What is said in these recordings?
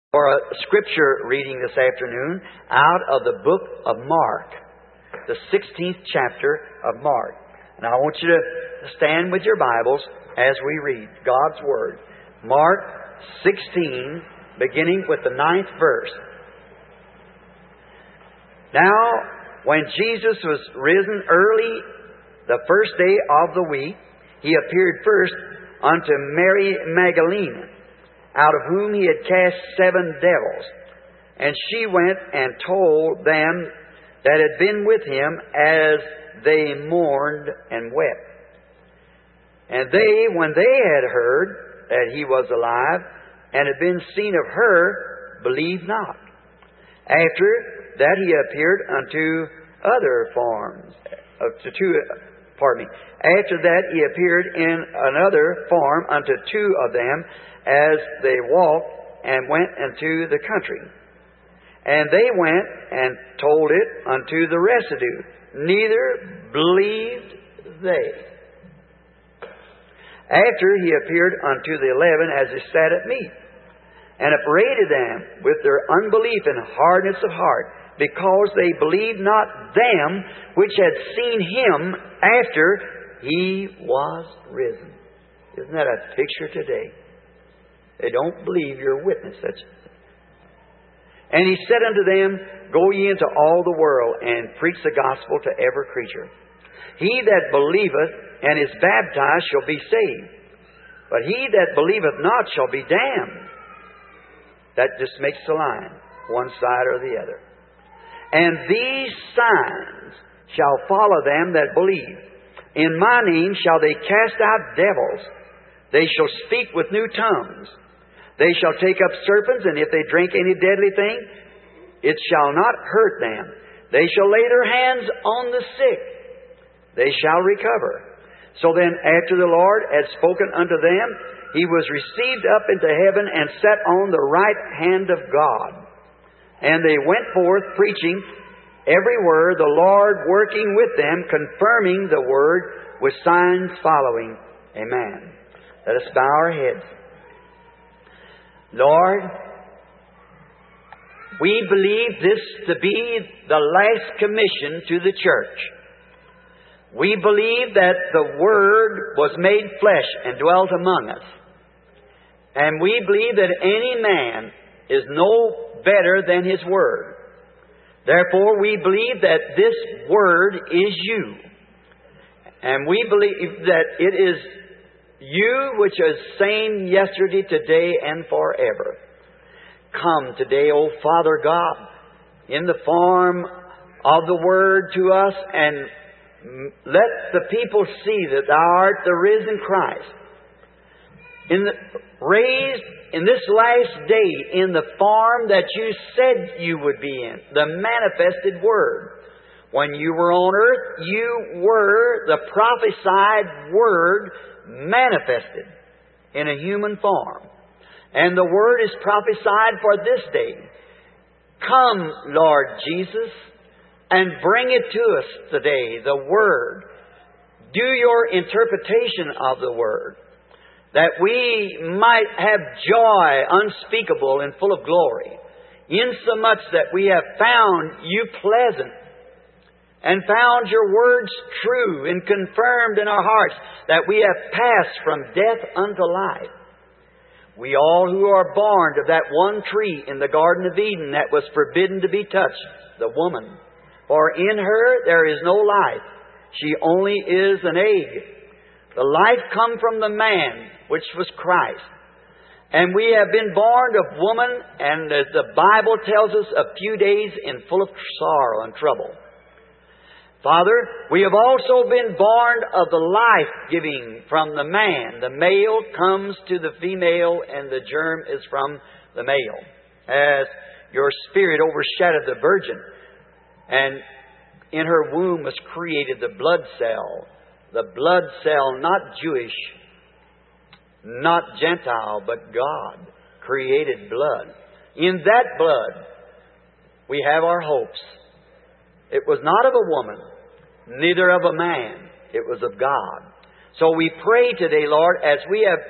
For a scripture reading this afternoon out of the book of Mark, the 16th chapter of Mark. And I want you to stand with your Bibles as we read God's Word. Mark 16, beginning with the 9th verse. Now, when Jesus was risen early the first day of the week, He appeared first unto Mary Magdalene, out of whom He had cast 7 devils. And she went and told them that had been with Him, as they mourned and wept. And they, when they had heard that He was alive, and had been seen of her, believed not. After that He appeared unto other forms, After that He appeared in another form unto 2 of them, as they walked and went into the country. And they went and told it unto the residue. Neither believed they. After He appeared unto the 11 as they sat at meat, and upbraided them with their unbelief and hardness of heart, because they believed not them which had seen Him after He was risen. Isn't that a picture today? They don't believe your witness. And He said unto them, Go ye into all the world, and preach the gospel to every creature. He that believeth and is baptized shall be saved, but he that believeth not shall be damned. That just makes the line, one side or the other. And these signs shall follow them that believe. In my name shall they cast out devils. They shall speak with new tongues. They shall take up serpents, and if they drink any deadly thing, it shall not hurt them. They shall lay their hands on the sick. They shall recover. So then, after the Lord had spoken unto them, He was received up into heaven and sat on the right hand of God. And they went forth preaching every word, the Lord working with them, confirming the word with signs following. Amen. Let us bow our heads. Lord, we believe this to be the last commission to the church. We believe that the Word was made flesh and dwelt among us. And we believe that any man is no better than his Word. Therefore, we believe that this Word is you. And we believe that it is You which is same yesterday, today, and forever. Come today, O Father God, in the form of the Word to us, and let the people see that Thou art the risen Christ, raised in this last day in the form that You said You would be in, the manifested Word. When You were on earth, You were the prophesied Word manifested in a human form. And the Word is prophesied for this day. Come, Lord Jesus, and bring it to us today, the Word. Do Your interpretation of the Word, that we might have joy unspeakable and full of glory, insomuch that we have found You pleasant, and found Your words true and confirmed in our hearts, that we have passed from death unto life. We all who are born of that one tree in the Garden of Eden that was forbidden to be touched, the woman. For in her there is no life. She only is an egg. The life come from the man, which was Christ. And we have been born of woman, and as the Bible tells us, a few days in full of sorrow and trouble. Father, we have also been born of the life-giving from the man. The male comes to the female, and the germ is from the male. As Your Spirit overshadowed the virgin, and in her womb was created the blood cell. The blood cell, not Jewish, not Gentile, but God created blood. In that blood, we have our hopes. It was not of a woman, neither of a man. It was of God. So we pray today, Lord, as we have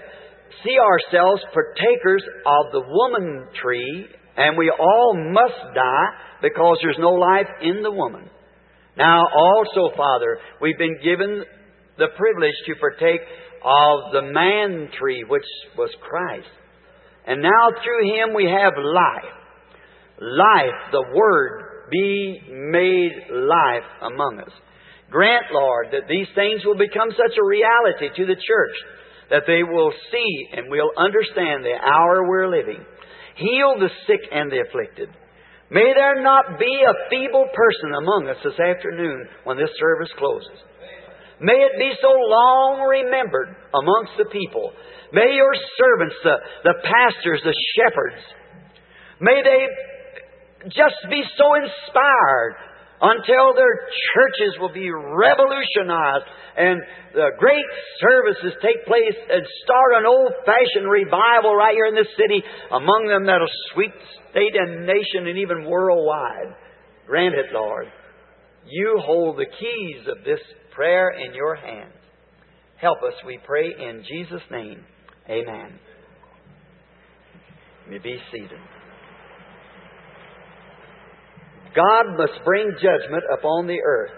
see ourselves partakers of the woman tree, and we all must die because there's no life in the woman. Now also, Father, we've been given the privilege to partake of the man tree, which was Christ. And now through Him we have life. Life, the Word, be made life among us. Grant, Lord, that these things will become such a reality to the church that they will see and will understand the hour we're living. Heal the sick and the afflicted. May there not be a feeble person among us this afternoon when this service closes. May it be so long remembered amongst the people. May your servants, the pastors, the shepherds, may they just be so inspired until their churches will be revolutionized and the great services take place and start an old-fashioned revival right here in this city among them that'll sweep state and nation and even worldwide. Grant it, Lord. You hold the keys of this prayer in your hands. Help us, we pray, in Jesus' name. Amen. You may be seated. God must bring judgment upon the earth.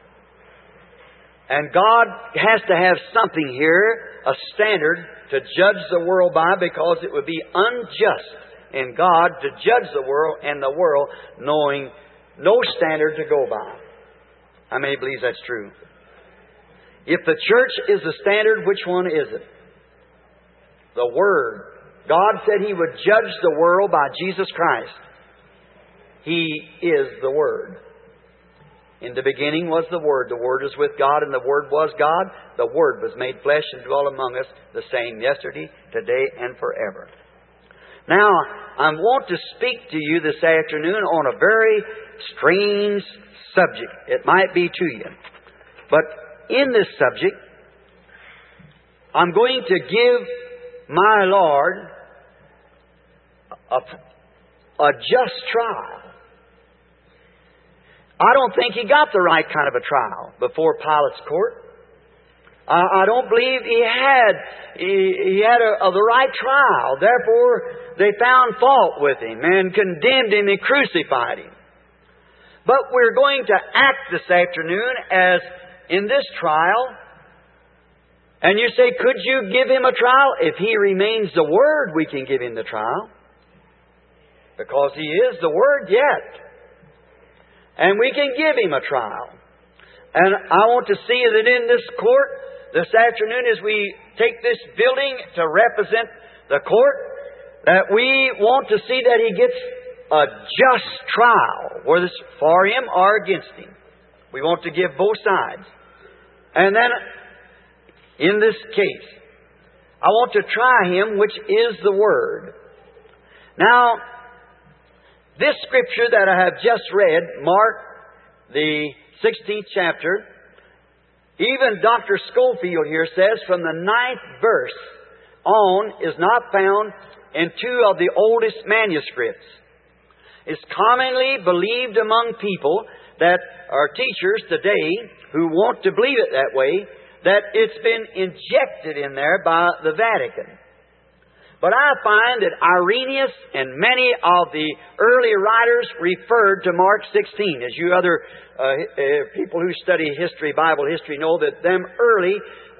And God has to have something here, a standard to judge the world by, because it would be unjust in God to judge the world and the world knowing no standard to go by. How many believe that's true? If the church is the standard, which one is it? The Word. God said He would judge the world by Jesus Christ. He is the Word. In the beginning was the Word. The Word is with God, and the Word was God. The Word was made flesh and dwelt among us, the same yesterday, today, and forever. Now, I want to speak to you this afternoon on a very strange subject. It might be to you. But in this subject, I'm going to give my Lord a just trial. I don't think He got the right kind of a trial before Pilate's court. I don't believe He had the right trial. Therefore, they found fault with Him and condemned Him and crucified Him. But we're going to act this afternoon as in this trial. And you say, could you give Him a trial? If He remains the Word, we can give Him the trial. Because He is the Word yet. And we can give Him a trial. And I want to see that in this court this afternoon, as we take this building to represent the court, that we want to see that He gets a just trial, whether it's for Him or against Him. We want to give both sides. And then, in this case, I want to try Him, which is the Word. Now, this scripture that I have just read, Mark, the 16th chapter, even Dr. Schofield here says from the 9th verse on is not found in two of the oldest manuscripts. It's commonly believed among people that are teachers today who want to believe it that way, that it's been injected in there by the Vatican. But I find that Irenaeus and many of the early writers referred to Mark 16. As you other people who study history, Bible history, know that them early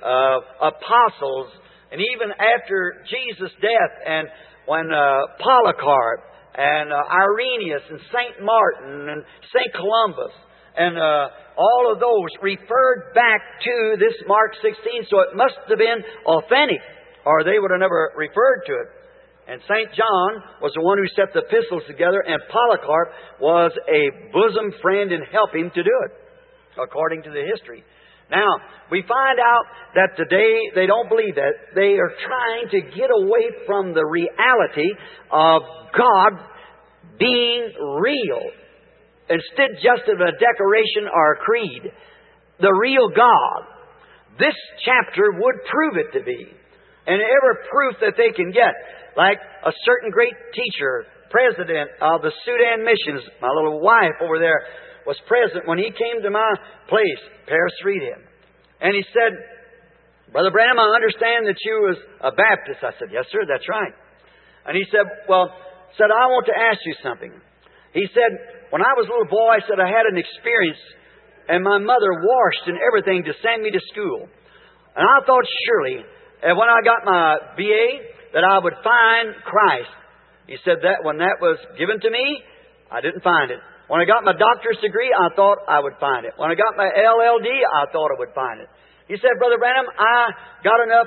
apostles, and even after Jesus' death, and when Polycarp and Irenaeus and St. Martin and St. Columbus and all of those referred back to this Mark 16, so it must have been authentic, or they would have never referred to it. And St. John was the one who set the epistles together, and Polycarp was a bosom friend and helped him to do it, according to the history. Now, we find out that today they don't believe that. They are trying to get away from the reality of God being real, instead just of a decoration or a creed. The real God. This chapter would prove it to be. And every proof that they can get. Like a certain great teacher, president of the Sudan Missions, my little wife over there, was present when he came to my place, Paris Reed. And he said, Brother Branham, I understand that you was a Baptist. I said, yes, sir, that's right. And he said, well, I want to ask you something. He said, when I was a little boy, I had an experience, and my mother washed and everything to send me to school. And I thought surely, when I got my BA, that I would find Christ. He said that when that was given to me, I didn't find it. When I got my doctor's degree, I thought I would find it. When I got my LLD, I thought I would find it. He said, Brother Branham, I got enough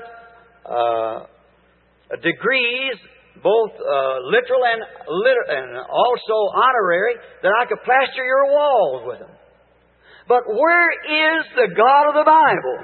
degrees, both literal and also honorary, that I could plaster your walls with them. But where is the God of the Bible?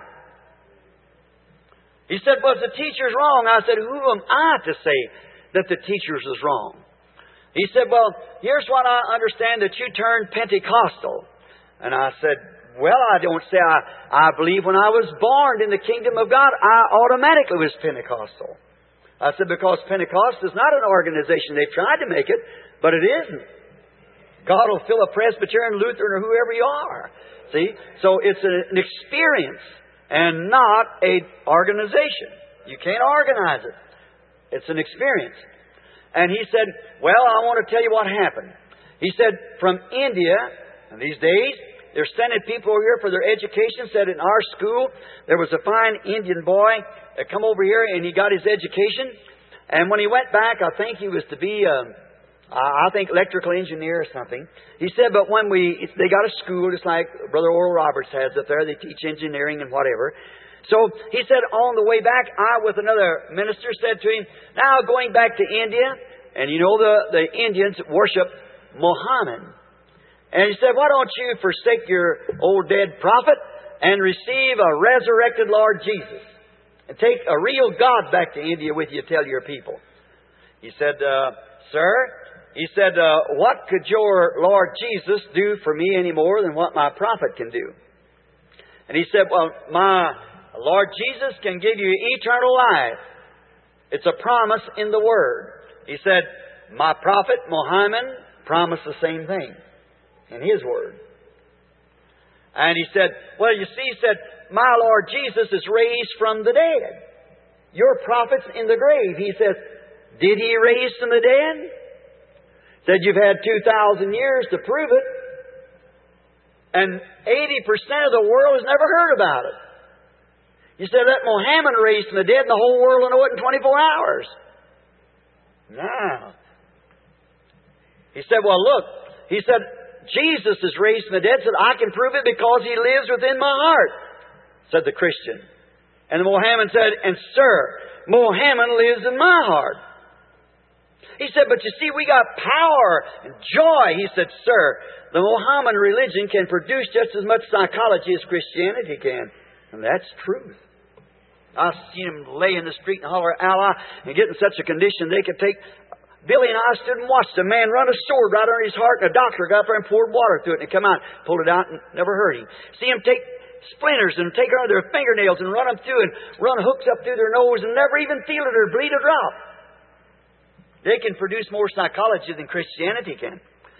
He said, was the teachers wrong? I said, who am I to say that the teachers was wrong? He said, well, here's what I understand, that you turned Pentecostal. And I said, well, I don't say I believe when I was born in the kingdom of God, I automatically was Pentecostal. I said, because Pentecost is not an organization. They've tried to make it, but it isn't. God will fill a Presbyterian, Lutheran, or whoever you are. See? So it's an experience and not an organization. You can't organize it. It's an experience. And he said, well, I want to tell you what happened. He said, from India, in these days, they're sending people over here for their education. Said in our school, there was a fine Indian boy that come over here and he got his education. And when he went back, I think he was to be, electrical engineer or something. He said, but when they got a school, just like Brother Oral Roberts has up there, they teach engineering and whatever. So he said, on the way back, I with another minister said to him, now going back to India, and you know the Indians worship Muhammad. And he said, why don't you forsake your old dead prophet and receive a resurrected Lord Jesus? And take a real God back to India with you to tell your people. He said, sir, he said, what could your Lord Jesus do for me any more than what my prophet can do? And he said, well, my Lord Jesus can give you eternal life. It's a promise in the Word. He said, my prophet Muhammad promised the same thing in his Word. And he said, well, you see, he said, my Lord Jesus is raised from the dead. Your prophet's in the grave. He says, did he raise from the dead? Said, you've had 2,000 years to prove it. And 80% of the world has never heard about it. You said that Muhammad raised from the dead and the whole world will know it in 24 hours. No. He said, well, look. He said, Jesus is raised from the dead. Said, I can prove it because He lives within my heart, said the Christian. And the Mohammedan said, and sir, Muhammad lives in my heart. He said, but you see, we got power and joy. He said, sir, the Mohammedan religion can produce just as much psychology as Christianity can. And that's truth. I've seen them lay in the street and holler Allah and get in such a condition they could take. Billy and I stood and watched a man run a sword right under his heart, and a doctor got up there and poured water through it, and it come out, pulled it out, and never hurt him. See him take splinters and take under their fingernails and run them through and run hooks up through their nose and never even feel it or bleed a drop. They can produce more psychology than Christianity can.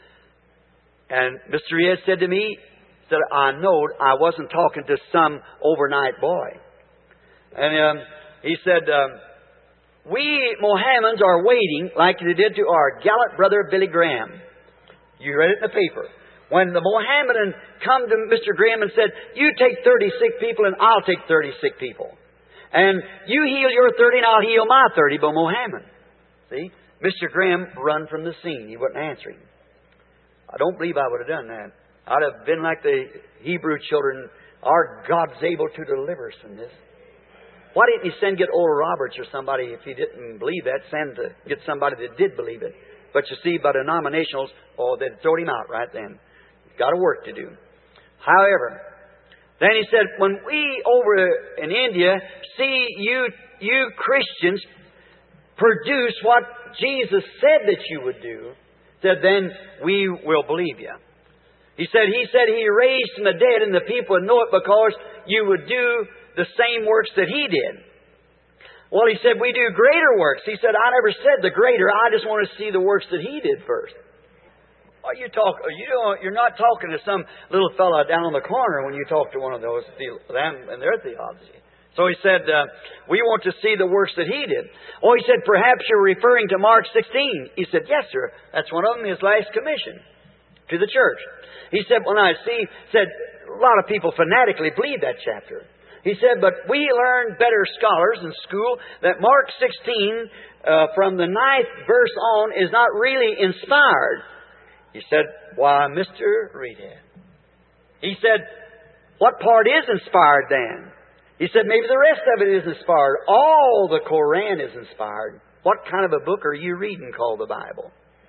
And Mr. Riaz said to me, said, I know I wasn't talking to some overnight boy. And he said, we Mohammedans are waiting like they did to our gallant brother Billy Graham. You read it in the paper. When the Mohammedan come to Mr. Graham and said, you take 30 sick people and I'll take 30 sick people. And you heal your 30 and I'll heal my 30, but Mohammed. See? Mr. Graham run from the scene. He wouldn't answer him. I don't believe I would have done that. I'd have been like the Hebrew children. Our God's able to deliver us from this. Why didn't He get Oral Roberts or somebody, if He didn't believe that, send to get somebody that did believe it? But you see, by denominationals, they'd throw him out right then. He's got a work to do. However, then he said, when we over in India see you Christians produce what Jesus said that you would do, said then we will believe you. He said He raised from the dead and the people would know it because you would do the same works that He did. Well, He said, we do greater works. He said, I never said the greater. I just want to see the works that He did first. Well, you're not talking to some little fella down on the corner when you talk to one of those, them and their theology. So he said, we want to see the works that He did. Oh, he said, perhaps you're referring to Mark 16. He said, yes, sir. That's one of them, His last commission to the church. He said, well, now, see, said, a lot of people fanatically believe that chapter. He said, but we learned, better scholars in school, that Mark 16, from the 9th verse on, is not really inspired. He said, why, Mr. Reedhead. He said, what part is inspired then? He said, maybe the rest of it is inspired. All the Koran is inspired. What kind of a book are you reading called the Bible?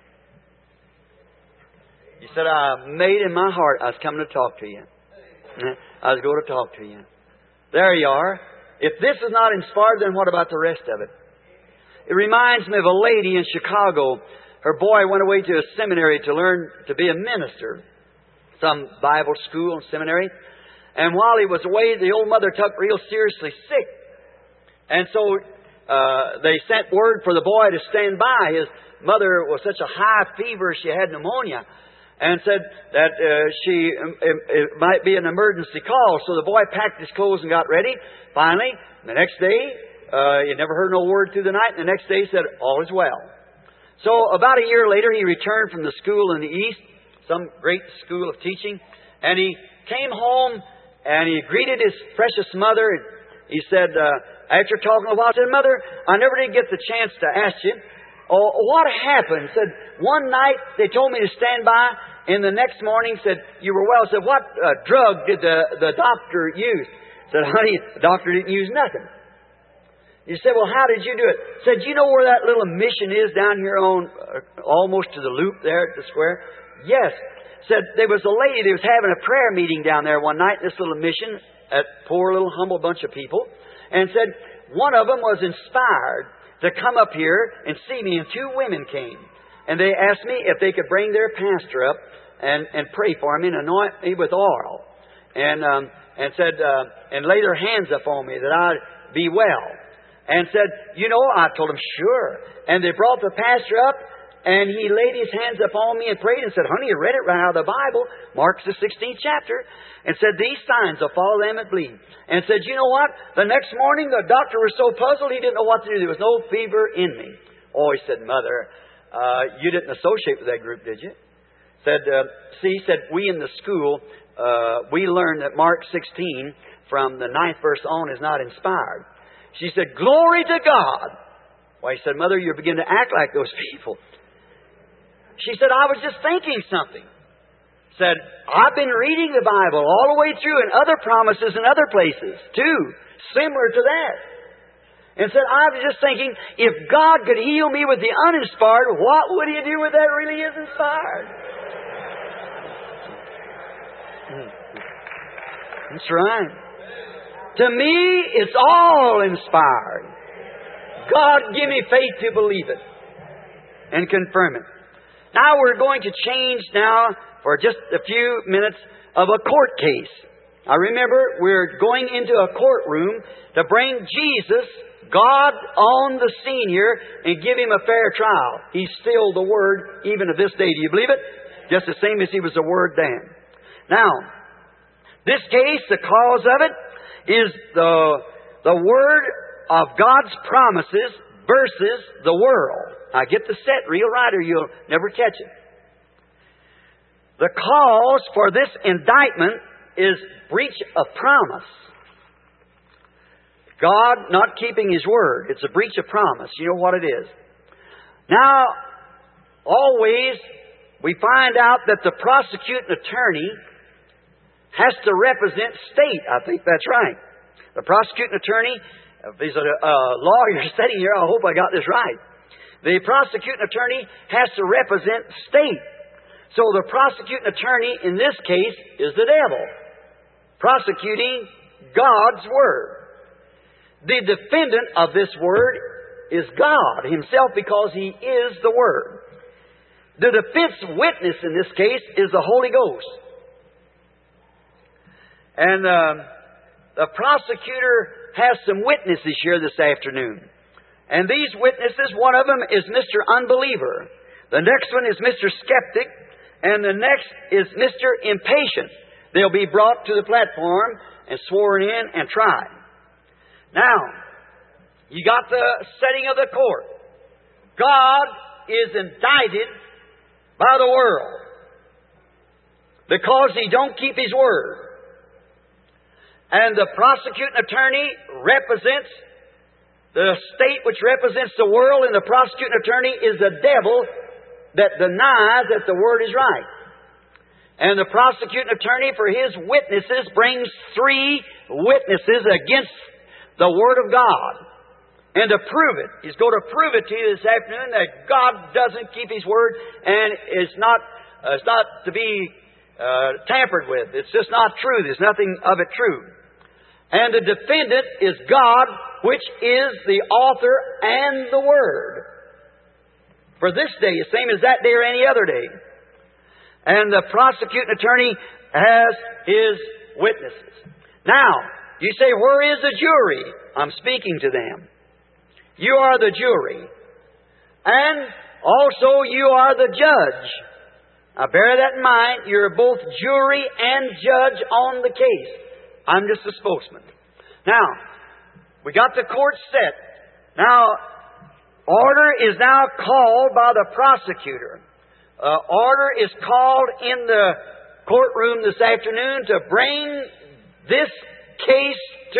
He said, I made in my heart I was coming to talk to you. I was going to talk to you. There you are. If this is not inspired, then what about the rest of it? It reminds me of a lady in Chicago. Her boy went away to a seminary to learn to be a minister. Some Bible school and seminary. And while he was away, the old mother took real seriously sick. And so they sent word for the boy to stand by. His mother was such a high fever, she had pneumonia. And said that it might be an emergency call. So the boy packed his clothes and got ready. Finally, the next day, he never heard no word through the night. And the next day he said, all is well. So about a year later, he returned from the school in the East, some great school of teaching. And he came home and he greeted his precious mother. He said, after talking a while, he said, Mother, I never did get the chance to ask you, what happened? He said, one night they told me to stand by, and the next morning said, you were well. I said, what drug did the doctor use? I said, honey, the doctor didn't use nothing. You said, well, how did you do it? I said, you know where that little mission is down here on almost to the loop there at the square? Yes. Said there was a lady that was having a prayer meeting down there one night, this little mission, a poor little humble bunch of people, and said one of them was inspired to come up here and see me, and two women came. And they asked me if they could bring their pastor up and pray for me and anoint me with oil. And said, and lay their hands upon me that I'd be well. And said, you know, I told them, sure. And they brought the pastor up, and he laid his hands upon me and prayed and said, honey, you read it right out of the Bible, Mark the 16th chapter, and said, these signs will follow them that believe. And said, you know what? The next morning, the doctor was so puzzled, he didn't know what to do. There was no fever in me. Oh, he said, Mother, you didn't associate with that group, did you? Said, he said, we in the school, we learned that Mark 16 from the 9th verse on is not inspired. She said, glory to God. Why, he said, Mother, you're beginning to act like those people. She said, I was just thinking something. Said, I've been reading the Bible all the way through and other promises in other places, too, similar to that. And said, I was just thinking, if God could heal me with the uninspired, what would He do with that really is inspired? That's right. To me, it's all inspired. God, give me faith to believe it and confirm it. Now we're going to change now for just a few minutes of a court case. I remember we're going into a courtroom to bring Jesus, God, on the scene here and give Him a fair trial. He's still the Word even to this day. Do you believe it? Just the same as He was the Word then. Now, this case, the cause of it is the Word of God's promises versus the world. Now get the set real right or you'll never catch it. The cause for this indictment is breach of promise. God not keeping His word. It's a breach of promise. You know what it is. Now, always we find out that the prosecuting attorney has to represent state. I think that's right. The prosecuting attorney, if there's a lawyer sitting here, I hope I got this right. The prosecuting attorney has to represent state. So the prosecuting attorney in this case is the devil, prosecuting God's Word. The defendant of this Word is God Himself because He is the Word. The defense witness in this case is the Holy Ghost. And the prosecutor has some witnesses here this afternoon. And these witnesses, one of them is Mr. Unbeliever. The next one is Mr. Skeptic. And the next is Mr. Impatient. They'll be brought to the platform and sworn in and tried. Now, you got the setting of the court. God is indicted by the world because He don't keep His word. And the prosecuting attorney represents the state which represents the world, and the prosecuting attorney is the devil that denies that the word is right. And the prosecuting attorney for his witnesses brings 3 witnesses against the word of God. And to prove it, he's going to prove it to you this afternoon that God doesn't keep His word, and it's not to be tampered with. It's just not true. There's nothing of it true. And the defendant is God, which is the author and the Word. For this day, the same as that day or any other day. And the prosecuting attorney has his witnesses. Now, you say, where is the jury? I'm speaking to them. You are the jury. And also you are the judge. Now bear that in mind. You're both jury and judge on the case. I'm just a spokesman. Now, we got the court set. Now, order is now called by the prosecutor. Order is called in the courtroom this afternoon to bring this case to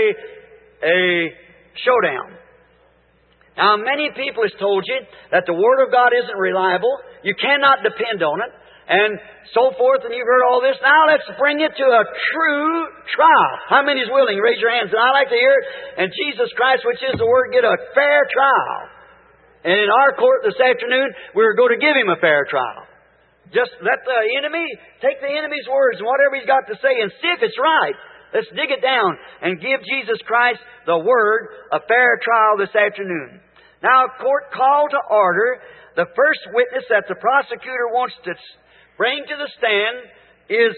a showdown. Now, many people has told you that the Word of God isn't reliable. You cannot depend on it. And so forth, and you've heard all this. Now let's bring it to a true trial. How many is willing? Raise your hands. And I'd like to hear it. And Jesus Christ, which is the Word, get a fair trial. And in our court this afternoon, we're going to give him a fair trial. Just let the enemy take the enemy's words and whatever he's got to say and see if it's right. Let's dig it down and give Jesus Christ, the Word, a fair trial this afternoon. Now, court call to order. The first witness that the prosecutor wants to bring to the stand is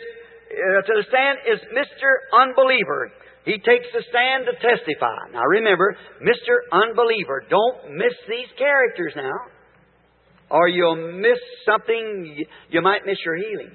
Mr. Unbeliever. He takes the stand to testify. Now remember, Mr. Unbeliever. Don't miss these characters now, or you'll miss something. You might miss your healing.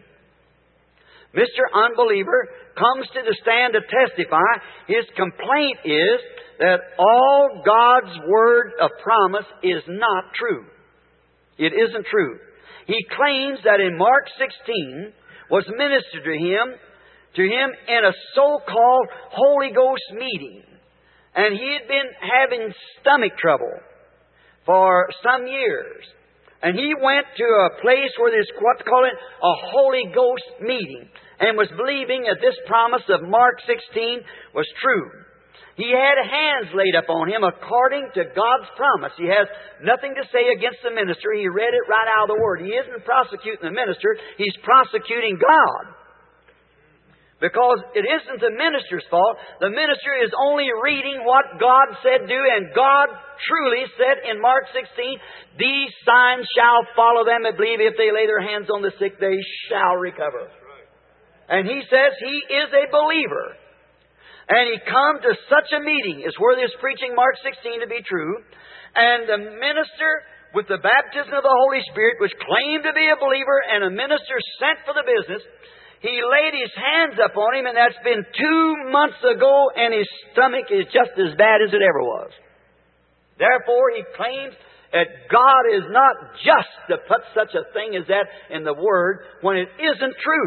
Mr. Unbeliever comes to the stand to testify. His complaint is that all God's word of promise is not true. It isn't true. He claims that in Mark 16 was ministered to him in a so-called Holy Ghost meeting. And he had been having stomach trouble for some years. And he went to a place where there's what's called a Holy Ghost meeting, and was believing that this promise of Mark 16 was true. He had hands laid up on him according to God's promise. He has nothing to say against the minister. He read it right out of the Word. He isn't prosecuting the minister. He's prosecuting God. Because it isn't the minister's fault. The minister is only reading what God said do, and God truly said in Mark 16, these signs shall follow them that believe. If they lay their hands on the sick, they shall recover. And he says he is a believer. And he come to such a meeting, is where this preaching Mark 16 to be true. And the minister with the baptism of the Holy Spirit, which claimed to be a believer, and a minister sent for the business, he laid his hands upon him, and that's been 2 months ago, and his stomach is just as bad as it ever was. Therefore, he claims that God is not just to put such a thing as that in the Word when it isn't true.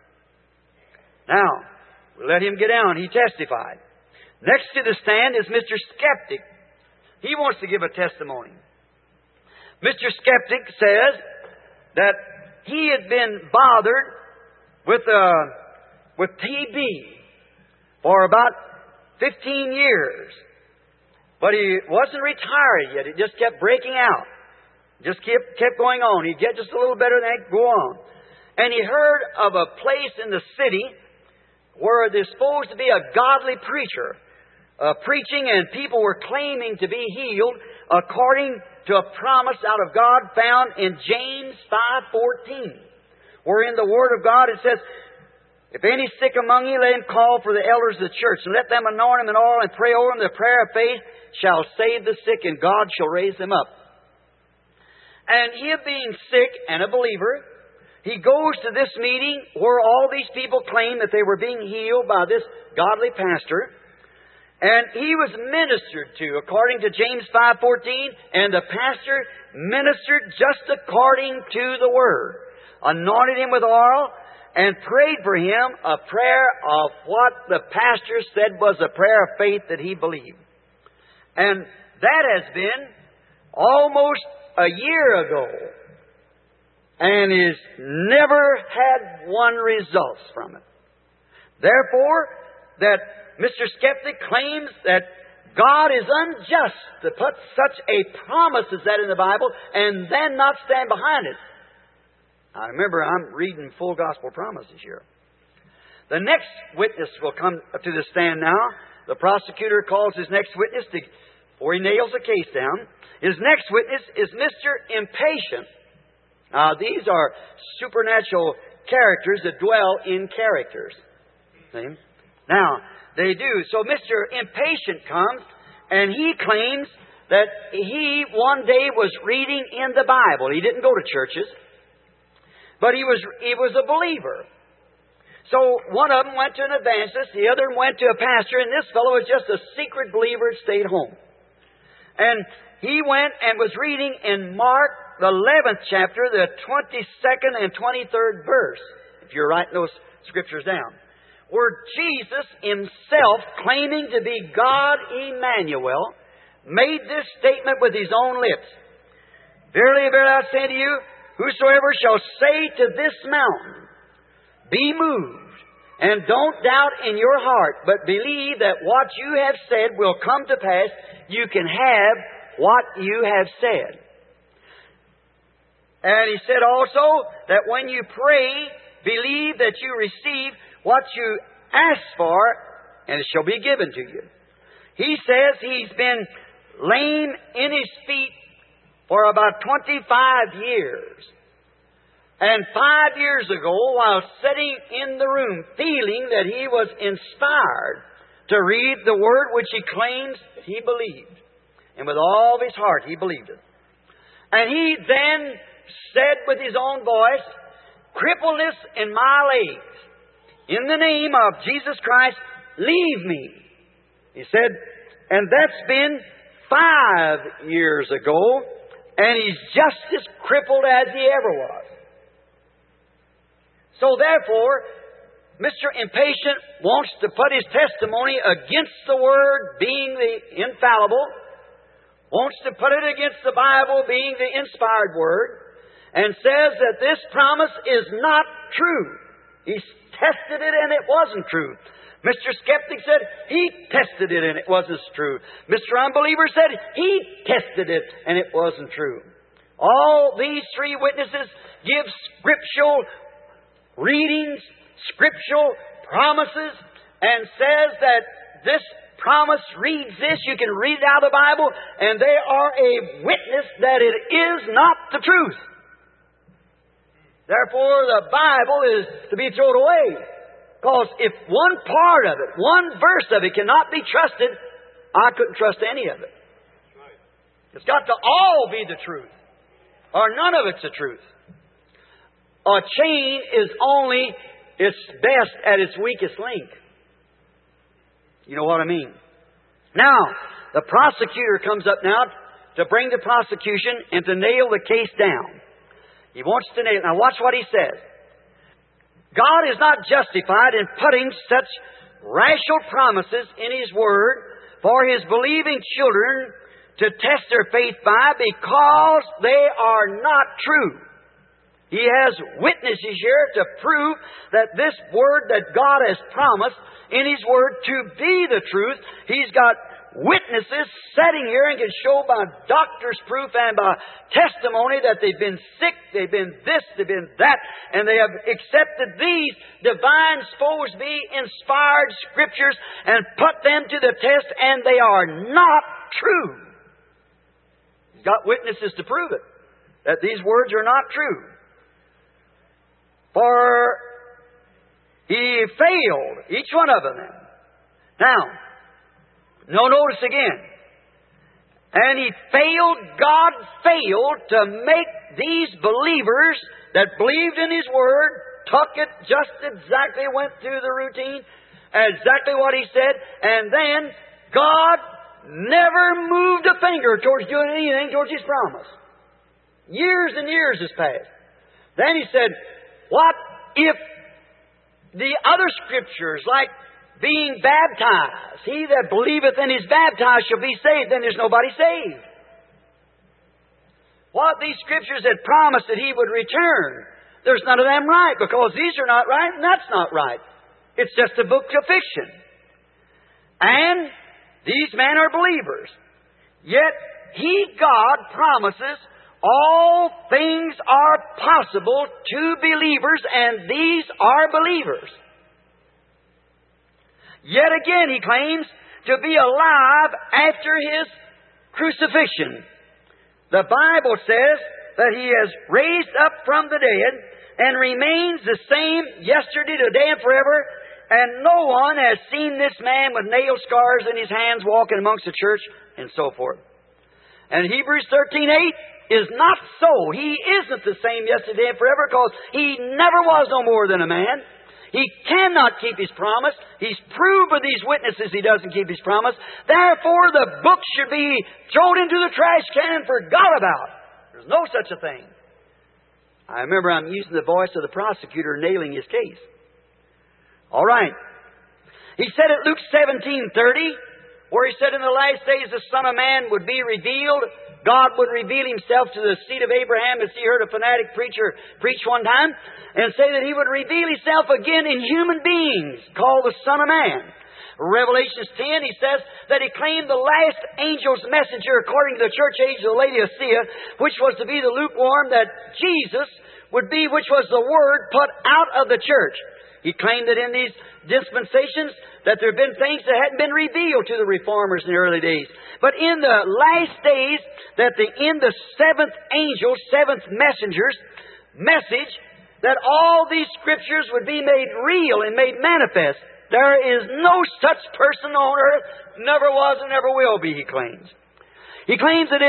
Now, we let him get down. He testified. Next to the stand is Mr. Skeptic. He wants to give a testimony. Mr. Skeptic says that he had been bothered with TB for about 15 years. But he wasn't retired yet. It just kept breaking out. Just kept going on. He'd get just a little better, then he'd go on. And he heard of a place in the city where there's supposed to be a godly preacher preaching, and people were claiming to be healed according to a promise out of God found in James 5:14, where in the Word of God it says, if any sick among you, let him call for the elders of the church, and let them anoint him in oil and pray over him. The prayer of faith shall save the sick, and God shall raise them up. And he being sick and a believer, he goes to this meeting where all these people claim that they were being healed by this godly pastor. And he was ministered to, according to James 5:14, and the pastor ministered just according to the Word, anointed him with oil, and prayed for him a prayer of what the pastor said was a prayer of faith that he believed. And that has been almost a year ago, and has never had one results from it. Therefore, that Mr. Skeptic claims that God is unjust to put such a promise as that in the Bible and then not stand behind it. Now remember, I'm reading full gospel promises here. The next witness will come to the stand now. The prosecutor calls his next witness before he nails the case down. His next witness is Mr. Impatient. Now, these are supernatural characters that dwell in characters. See? Now, they do. So Mr. Impatient comes, and he claims that he one day was reading in the Bible. He didn't go to churches, but he was a believer. So one of them went to an evangelist, the other went to a pastor, and this fellow was just a secret believer that stayed home. And he went and was reading in Mark, the 11th chapter, the 22nd and 23rd verse, if you're writing those scriptures down, where Jesus himself, claiming to be God Emmanuel, made this statement with his own lips. Verily, verily, I say to you, whosoever shall say to this mountain, be moved, and don't doubt in your heart, but believe that what you have said will come to pass, you can have what you have said. And he said also that when you pray, believe that you receive what you ask for, and it shall be given to you. He says he's been lame in his feet for about 25 years. And 5 years ago, while sitting in the room, feeling that he was inspired to read the Word which he claims he believed. And with all of his heart, he believed it. And he then said with his own voice, crippleness in my legs, in the name of Jesus Christ, leave me. He said, and that's been 5 years ago, and he's just as crippled as he ever was. So therefore, Mr. Impatient wants to put his testimony against the Word being the infallible, wants to put it against the Bible being the inspired Word, and says that this promise is not true. He's tested it and it wasn't true. Mr. Skeptic said he tested it and it wasn't true. Mr. Unbeliever said he tested it and it wasn't true. All these three witnesses give scriptural readings, scriptural promises, and says that this promise reads this. You can read it out of the Bible, and they are a witness that it is not the truth. Therefore, the Bible is to be thrown away. Because if one part of it, one verse of it cannot be trusted, I couldn't trust any of it. It's got to all be the truth, or none of it's the truth. A chain is only its best at its weakest link. You know what I mean? Now, the prosecutor comes up now to bring the prosecution and to nail the case down. He wants to nail it. Now watch what he says. God is not justified in putting such rational promises in His Word for His believing children to test their faith by, because they are not true. He has witnesses here to prove that this Word that God has promised in His Word to be the truth. He's got witnesses sitting here and can show by doctor's proof and by testimony that they've been sick, they've been this, they've been that, and they have accepted these divine, supposed to be inspired Scriptures and put them to the test, and they are not true. He's got witnesses to prove it, that these words are not true. For he failed, each one of them. Now, notice again. And he failed, God failed to make these believers that believed in His Word, took it just exactly, went through the routine, exactly what He said, and then God never moved a finger towards doing anything towards His promise. Years and years has passed. Then He said, what if the other Scriptures, like being baptized, he that believeth and is baptized shall be saved, then there's nobody saved. What these Scriptures had promised that He would return, there's none of them right, because these are not right and that's not right. It's just a book of fiction. And these men are believers. Yet He, God, promises all things are possible to believers, and these are believers. Yet again He claims to be alive after His crucifixion. The Bible says that He has raised up from the dead and remains the same yesterday, today, and forever. And no one has seen this man with nail scars in his hands walking amongst the church, and so forth. And Hebrews 13:8 is not so. He isn't the same yesterday and forever, because He never was no more than a man. He cannot keep His promise. He's proved with these witnesses He doesn't keep His promise. Therefore, the book should be thrown into the trash can and forgot about. There's no such a thing. I remember I'm using the voice of the prosecutor nailing his case. All right. He said at Luke 17:30, where He said in the last days the Son of Man would be revealed. God would reveal Himself to the seed of Abraham, as He heard a fanatic preacher preach one time, and say that He would reveal Himself again in human beings, called the Son of Man. Revelation 10, He says that He claimed the last angel's messenger according to the church age of the Laodicea, which was to be the lukewarm, that Jesus would be, which was the Word put out of the church. He claimed that in these dispensations that there have been things that hadn't been revealed to the reformers in the early days. But in the last days, that in the seventh angel, seventh messenger's message, that all these Scriptures would be made real and made manifest. There is no such person on earth, never was and never will be, he claims. He claims that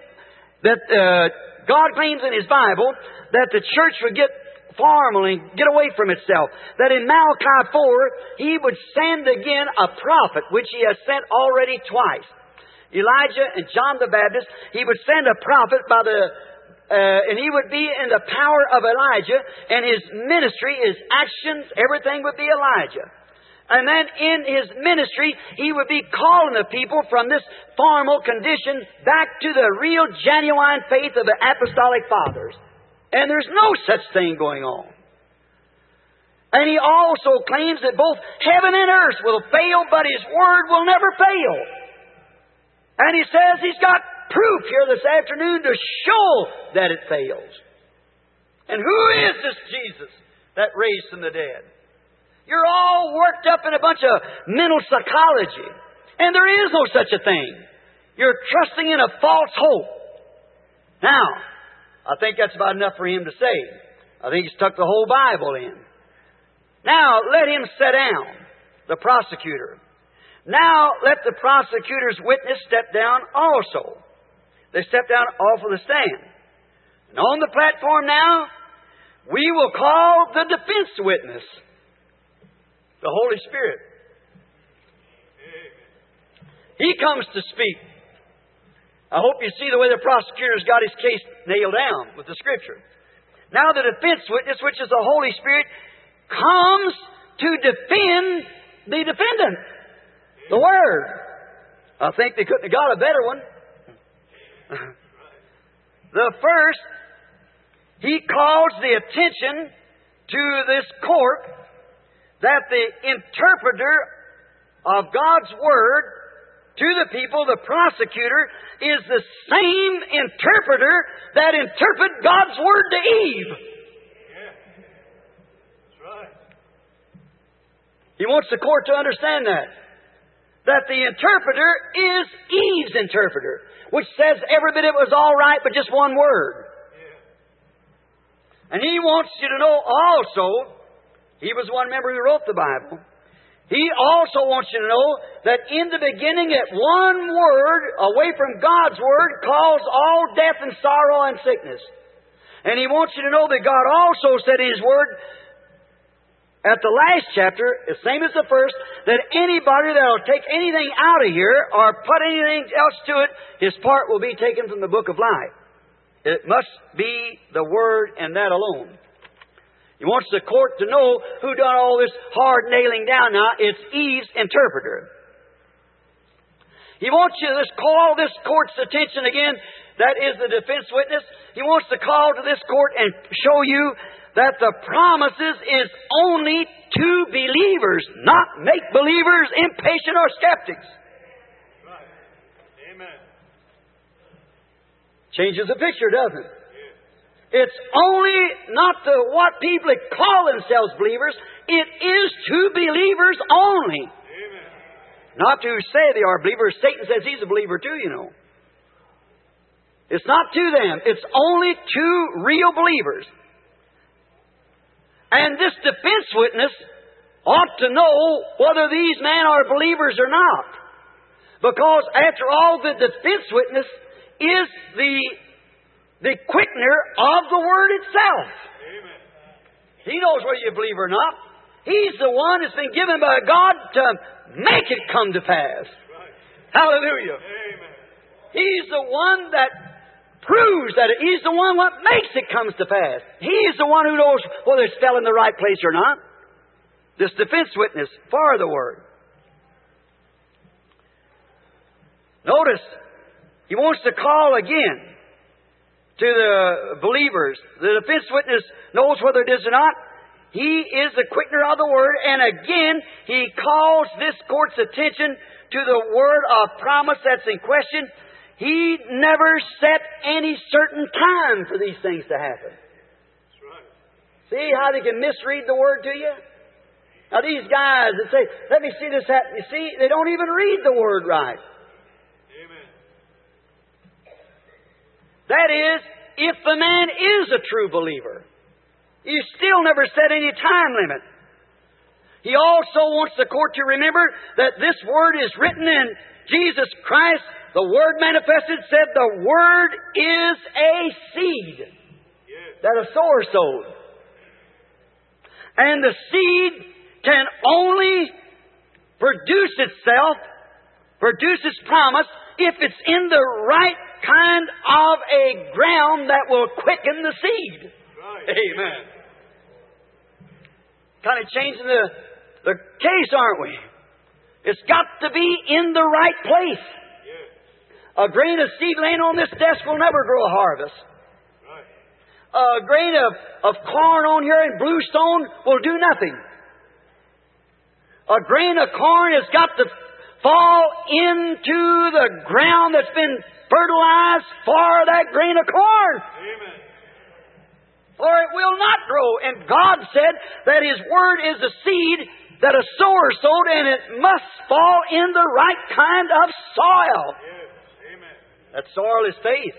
God claims in His Bible that the church would get formal and get away from itself. That in Malachi 4, He would send again a prophet, which He has sent already twice. Elijah and John the Baptist, He would send a prophet and he would be in the power of Elijah, and his ministry, his actions, everything would be Elijah. And then in His ministry, He would be calling the people from this formal condition back to the real, genuine faith of the apostolic fathers. And there's no such thing going on. And He also claims that both heaven and earth will fail, but His Word will never fail. And He says He's got proof here this afternoon to show that it fails. And who is this Jesus that raised from the dead? You're all worked up in a bunch of mental psychology. And there is no such a thing. You're trusting in a false hope. Now, I think that's about enough for him to say. I think he's tucked the whole Bible in. Now, let him sit down, the prosecutor. Now, let the prosecutor's witness step down also. They step down off of the stand. And on the platform now, we will call the defense witness, the Holy Spirit. He comes to speak. I hope you see the way the prosecutor's got his case nailed down with the Scripture. Now the defense witness, which is the Holy Spirit, comes to defend the defendant. The Word. I think they couldn't have got a better one. The first, he calls the attention to this court that the interpreter of God's Word to the people, the prosecutor, is the same interpreter that interpreted God's Word to Eve. That's right. He wants the court to understand that. That the interpreter is Eve's interpreter, which says every bit it was all right, but just one word. And he wants you to know also, he was one member who wrote the Bible. He also wants you to know that in the beginning, at one word away from God's Word caused all death and sorrow and sickness. And He wants you to know that God also said in His Word, at the last chapter, the same as the first, that anybody that will take anything out of here or put anything else to it, his part will be taken from the book of life. It must be the Word and that alone. He wants the court to know who done all this hard nailing down now. It's Eve's interpreter. He wants you to call this court's attention again. That is the defense witness. He wants to call to this court and show you that the promises is only to believers, not make-believers, impatient, or skeptics. Right. Amen. Changes the picture, doesn't it? It's only not to what people call themselves believers. It is to believers only. Amen. Not to say they are believers. Satan says he's a believer too, you know. It's not to them. It's only to real believers. And this defense witness ought to know whether these men are believers or not. Because after all, the defense witness is the quickener of the Word itself. Amen. He knows whether you believe or not. He's the one that's been given by God to make it come to pass. Right. Hallelujah. Amen. He's the one that proves that He's the one what makes it comes to pass. He's the one who knows whether it's fell in the right place or not. This defense witness for the Word. Notice, he wants to call again to the believers. The defense witness knows whether it is or not. He is the quickener of the Word, and again, he calls this court's attention to the word of promise that's in question. He never set any certain time for these things to happen. That's right. See how they can misread the Word to you? Now these guys that say, let me see this happen. You see, they don't even read the Word right. Amen. That is, if the man is a true believer. He still never set any time limit. He also wants the court to remember that this Word is written in Jesus Christ. The Word manifested said the Word is a seed that a sower sowed. And the seed can only produce itself, produce its promise, if it's in the right kind of a ground that will quicken the seed. Right. Amen. Kind of changing the case, aren't we? It's got to be in the right place. A grain of seed laying on this desk will never grow a harvest. Right. A grain of corn on here in bluestone will do nothing. A grain of corn has got to fall into the ground that's been fertilized for that grain of corn. Amen. Or it will not grow. And God said that His Word is a seed that a sower sowed, and it must fall in the right kind of soil. Yes. Amen. That soil is faith.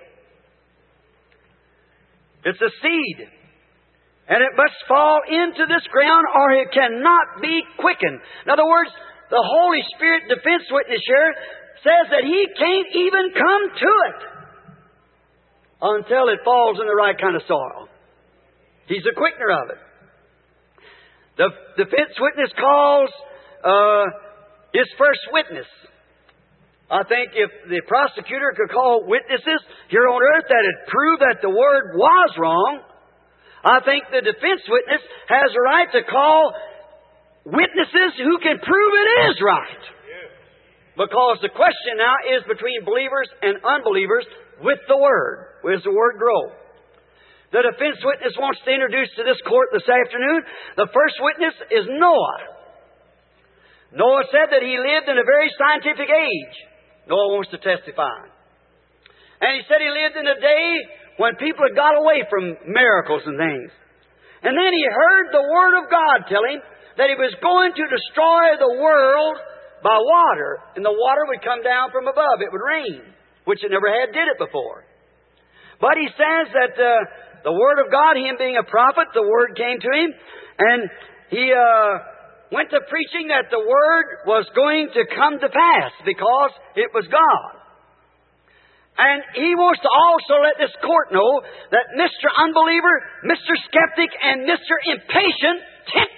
It's a seed. And it must fall into this ground or it cannot be quickened. In other words, the Holy Spirit defense witness here says that He can't even come to it until it falls in the right kind of soil. He's the quickener of it. The defense witness calls his first witness. I think if the prosecutor could call witnesses here on earth that had proved that the Word was wrong, I think the defense witness has a right to call witnesses who can prove it is right. Yes. Because the question now is between believers and unbelievers with the Word. Where does the Word grow? The defense witness wants to introduce to this court this afternoon. The first witness is Noah. Noah said that he lived in a very scientific age. Noah wants to testify. And he said he lived in a day when people had got away from miracles and things. And then he heard the Word of God tell him that He was going to destroy the world by water. And the water would come down from above. It would rain, which it never had did it before. But he says that the Word of God, him being a prophet, the Word came to him, and he went to preaching that the Word was going to come to pass because it was God. And he wants to also let this court know that Mr. Unbeliever, Mr. Skeptic, and Mr. Impatient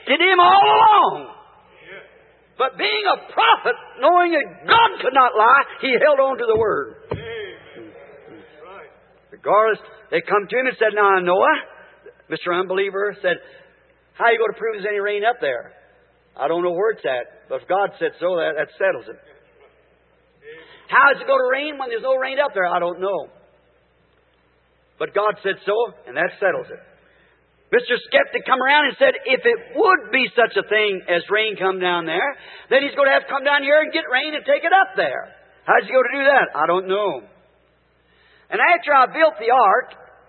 rejected Him all along. Yes. But being a prophet, knowing that God could not lie, he held on to the Word. Amen. That's right. Regardless, they come to him and said, "Now, Noah," Mr. Unbeliever said, "how are you going to prove there's any rain up there?" "I don't know where it's at, but if God said so, that settles it." "How is it going to rain when there's no rain up there?" "I don't know. But God said so, and that settles it." Mr. Skeptic come around and said, if it would be such a thing as rain come down there, then he's going to have to come down here and get rain and take it up there. How's he going to do that? "I don't know. And after I built the ark,"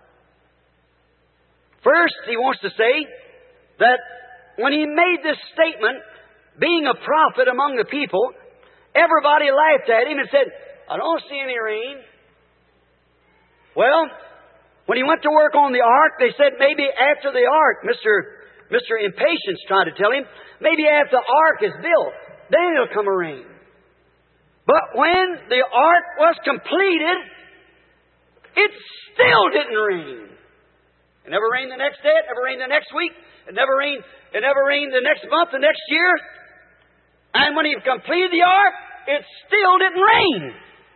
first he wants to say that when he made this statement, being a prophet among the people, everybody laughed at him and said, "I don't see any rain." Well, when he went to work on the ark, they said maybe after the ark, Mr. Impatience tried to tell him, maybe after the ark is built, then it'll come a rain. But when the ark was completed, it still didn't rain. It never rained the next day, it never rained the next week, it never rained the next month, the next year. And when he completed the ark, it still didn't rain.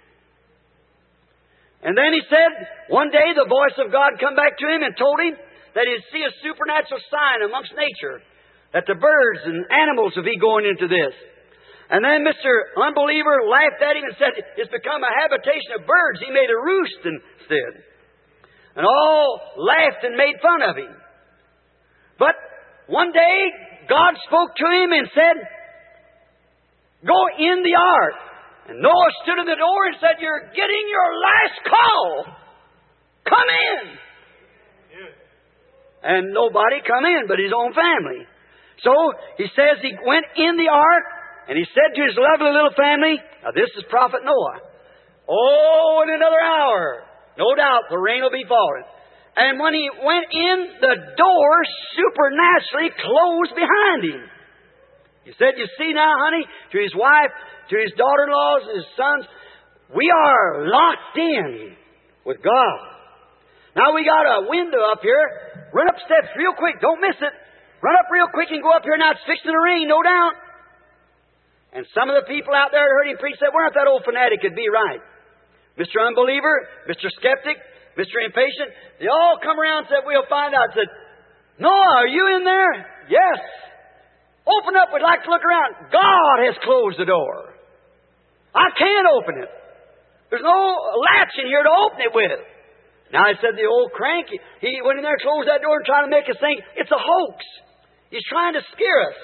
And then he said, one day the voice of God come back to him and told him that he'd see a supernatural sign amongst nature, that the birds and animals would be going into this. And then Mr. Unbeliever laughed at him and said, it's become a habitation of birds. He made a roost instead. And all laughed and made fun of him. But one day God spoke to him and said, "Go in the ark." And Noah stood in the door and said, "You're getting your last call. Come in." Yes. And nobody come in but his own family. So he says he went in the ark and he said to his lovely little family, now this is Prophet Noah, "Oh, in another hour, no doubt the rain will be falling." And when he went in, the door supernaturally closed behind him. He said, "You see now, honey," to his wife, to his daughter-in-laws, his sons, "we are locked in with God. Now we got a window up here. Run up steps real quick. Don't miss it. Run up real quick and go up here. Now it's fixing to rain, no doubt." And some of the people out there that heard him preach said, "Wonder if that old fanatic could be right." Mr. Unbeliever, Mr. Skeptic, Mr. Impatient, they all come around and said, "We'll find out." Said, "Noah, are you in there?" "Yes." "Open up. We'd like to look around." "God has closed the door. I can't open it. There's no latch in here to open it with." Now, I said the old crank, he went in there, closed that door, and tried to make us think it's a hoax. He's trying to scare us.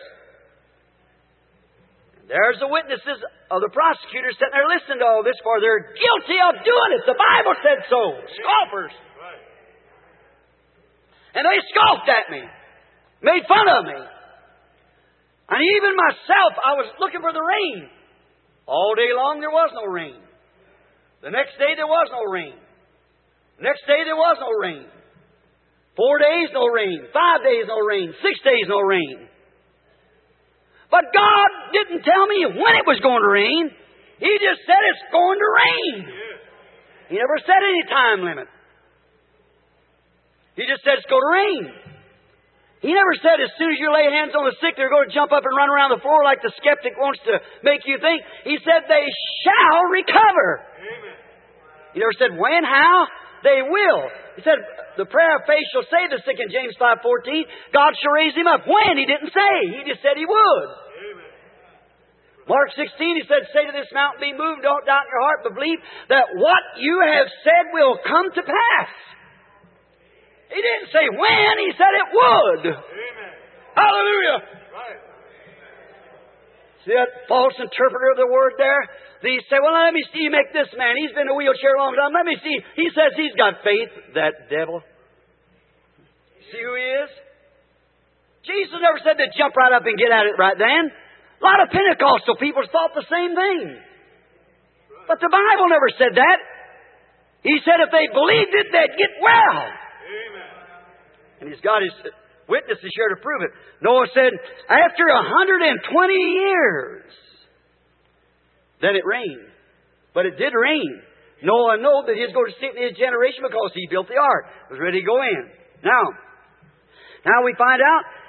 And there's the witnesses of the prosecutors sitting there listening to all this, for they're guilty of doing it. The Bible said so. Scoffers. Right. And they scoffed at me, made fun of me. And even myself, I was looking for the rain. All day long there was no rain. The next day there was no rain. The next day there was no rain. 4 days no rain. 5 days no rain. 6 days no rain. But God didn't tell me when it was going to rain. He just said it's going to rain. Yes. He never said any time limit. He just said it's going to rain. He never said as soon as you lay hands on the sick, they're going to jump up and run around the floor like the skeptic wants to make you think. He said they shall recover. Amen. He never said when, how. They will. He said the prayer of faith shall save the sick in James 5:14. God shall raise him up. When? He didn't say. He just said He would. Amen. Mark 16, He said, "Say to this mountain, be moved, don't doubt in your heart, but believe that what you have said will come to pass." He didn't say when, He said it would. Amen. Hallelujah. Right. See that false interpreter of the word there? They say, "Well, let me see you make this man. He's been in a wheelchair a long time. Let me see." He says he's got faith, that devil. See who he is? Jesus never said to jump right up and get at it right then. A lot of Pentecostal people thought the same thing. But the Bible never said that. He said if they believed it, they'd get well. Amen. And He's got His witnesses here to prove it. Noah said, after 120 years, then it rained. But it did rain. Noah knew that he was going to see it in his generation because he built the ark. It was ready to go in. Now we find out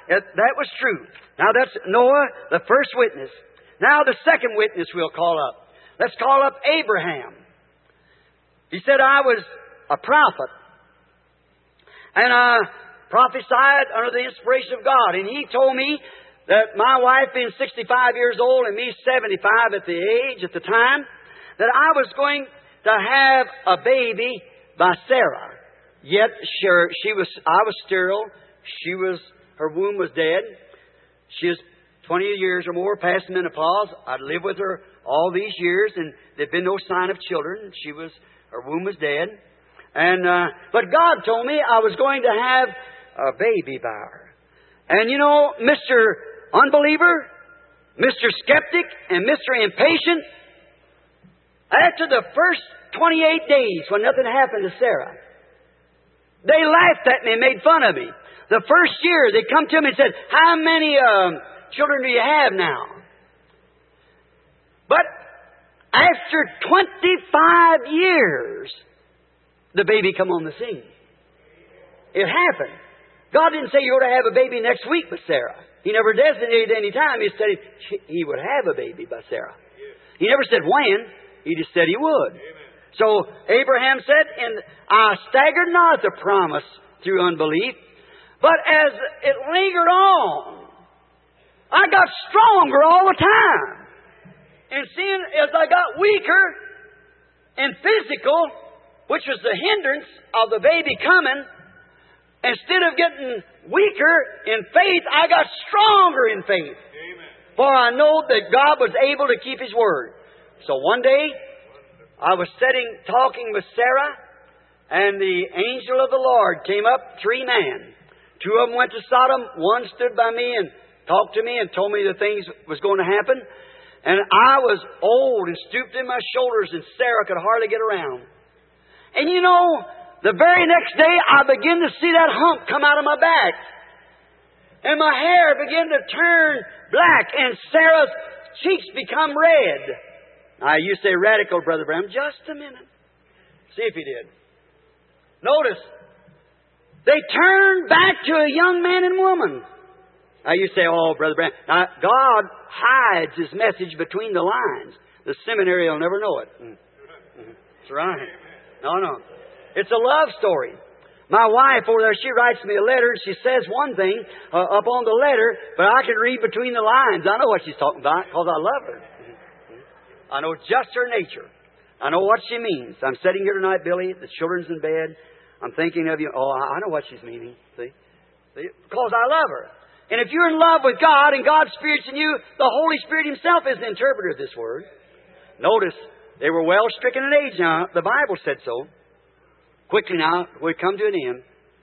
That was true. Now that's Noah, the first witness. Now the second witness we'll call up. Let's call up Abraham. He said, I was a prophet. And I prophesied under the inspiration of God. And he told me that my wife being 65 years old and me 75 at the time, that I was going to have a baby by Sarah. Yet I was sterile. Her womb was dead. She was 20 years or more past menopause. I'd lived with her all these years, and there'd been no sign of children. Her womb was dead. But God told me I was going to have a baby by her. And you know, Mr. Unbeliever, Mr. Skeptic, and Mr. Impatient, after the first 28 days when nothing happened to Sarah, they laughed at me and made fun of me. The first year, they come to me and said, how many children do you have now? But after 25 years, the baby come on the scene. It happened. God didn't say you ought to have a baby next week with Sarah. He never designated any time. He said he would have a baby by Sarah. He never said when. He just said he would. Amen. So Abraham said, and I staggered not at the promise through unbelief, but as it lingered on, I got stronger all the time. And seeing as I got weaker and physical, which was the hindrance of the baby coming, instead of getting weaker in faith, I got stronger in faith. Amen. For I know that God was able to keep His word. So one day, I was talking with Sarah, and the angel of the Lord came up, 3 men. 2 of them went to Sodom. 1 stood by me and talked to me and told me the things was going to happen. And I was old and stooped in my shoulders, and Sarah could hardly get around. And you know, the very next day, I began to see that hump come out of my back. And my hair began to turn black, and Sarah's cheeks become red. Now, you say radical, Brother Branham. Just a minute. See if he did. Notice, they turned back to a young man and woman. Now, you say, oh, Brother Branham. Now, God hides His message between the lines. The seminary will never know it. That's right. No. It's a love story. My wife over there, she writes me a letter. She says one thing up on the letter, but I can read between the lines. I know what she's talking about because I love her. I know just her nature. I know what she means. I'm sitting here tonight, Billy. The children's in bed. I'm thinking of you. Oh, I know what she's meaning. See? Because I love her. And if you're in love with God and God's Spirit's in you, the Holy Spirit Himself is the interpreter of this word. Notice, they were well stricken in age now. The Bible said so. Quickly now, we come to an end.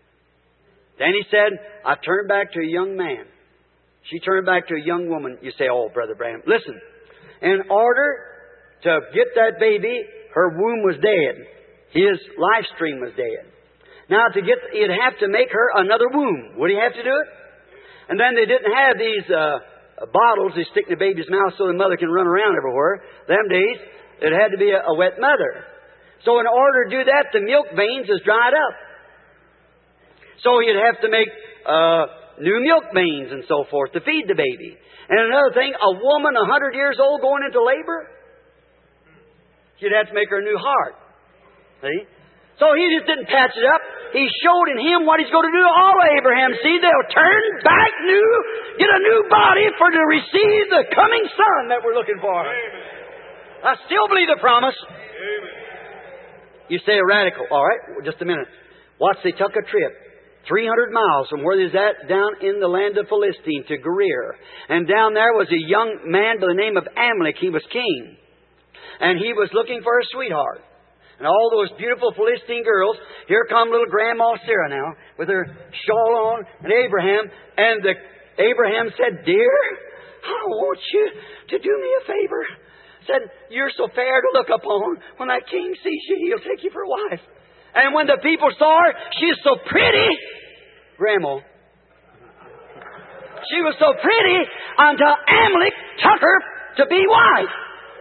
Then he said, I turned back to a young man. She turned back to a young woman. You say, oh, Brother Branham. Listen, in order to get that baby, her womb was dead. His life stream was dead. Now, he'd have to make her another womb. Would he have to do it? And then they didn't have these bottles they stick in the baby's mouth so the mother can run around everywhere. Them days, it had to be a wet mother. So in order to do that, the milk veins is dried up. So he'd have to make new milk veins and so forth to feed the baby. And another thing, a woman 100 years old going into labor, she'd have to make her a new heart. See? So he just didn't patch it up. He showed in him what He's going to do to all Abraham's seed. They'll turn back new, get a new body for to receive the coming Son that we're looking for. Amen. I still believe the promise. Amen. You say a radical. All right, just a minute. Watch, they took a trip 300 miles from where they's at down in the land of Philistine to Gerar. And down there was a young man by the name of Amalek. He was king. And he was looking for a sweetheart. And all those beautiful Philistine girls, here come little Grandma Sarah now with her shawl on, and Abraham. And Abraham said, Dear, I want you to do me a favor. Said, you're so fair to look upon. When that king sees you, he'll take you for a wife. And when the people saw her, she's so pretty. Grandma. She was so pretty until Amalek took her to be wife.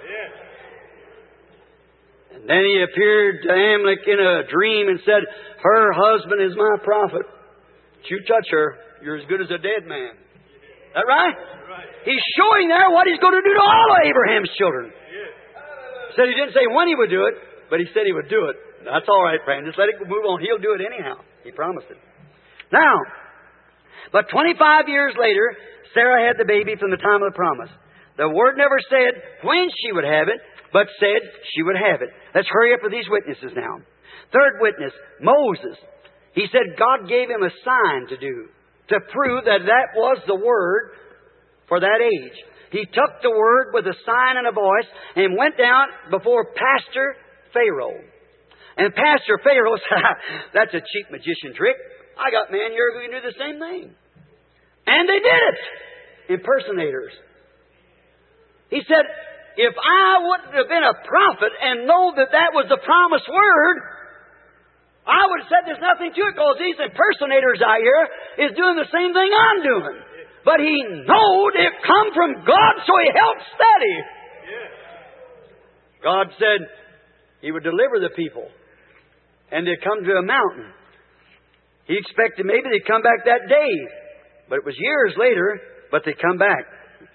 And then he appeared to Amalek in a dream and said, her husband is my prophet. You touch her, you're as good as a dead man. That right? Right. He's showing there what He's going to do to all of Abraham's children. Yes. Said He didn't say when He would do it, but He said He would do it. That's all right, friend. Just let it move on. He'll do it anyhow. He promised it. Now, but 25 years later, Sarah had the baby from the time of the promise. The Word never said when she would have it, but said she would have it. Let's hurry up with these witnesses now. Third witness, Moses. He said God gave him a sign to do, to prove that that was the Word for that age. He took the Word with a sign and a voice and went down before Pastor Pharaoh. And Pastor Pharaoh said, that's a cheap magician trick. I got man here who can do the same thing. And they did it. Impersonators. He said, if I wouldn't have been a prophet and know that that was the promised Word, I would have said there's nothing to it because these impersonators out here is doing the same thing I'm doing. But he knowed it come from God, so he held steady. God said He would deliver the people. And they'd come to a mountain. He expected maybe they'd come back that day. But it was years later, but they come back.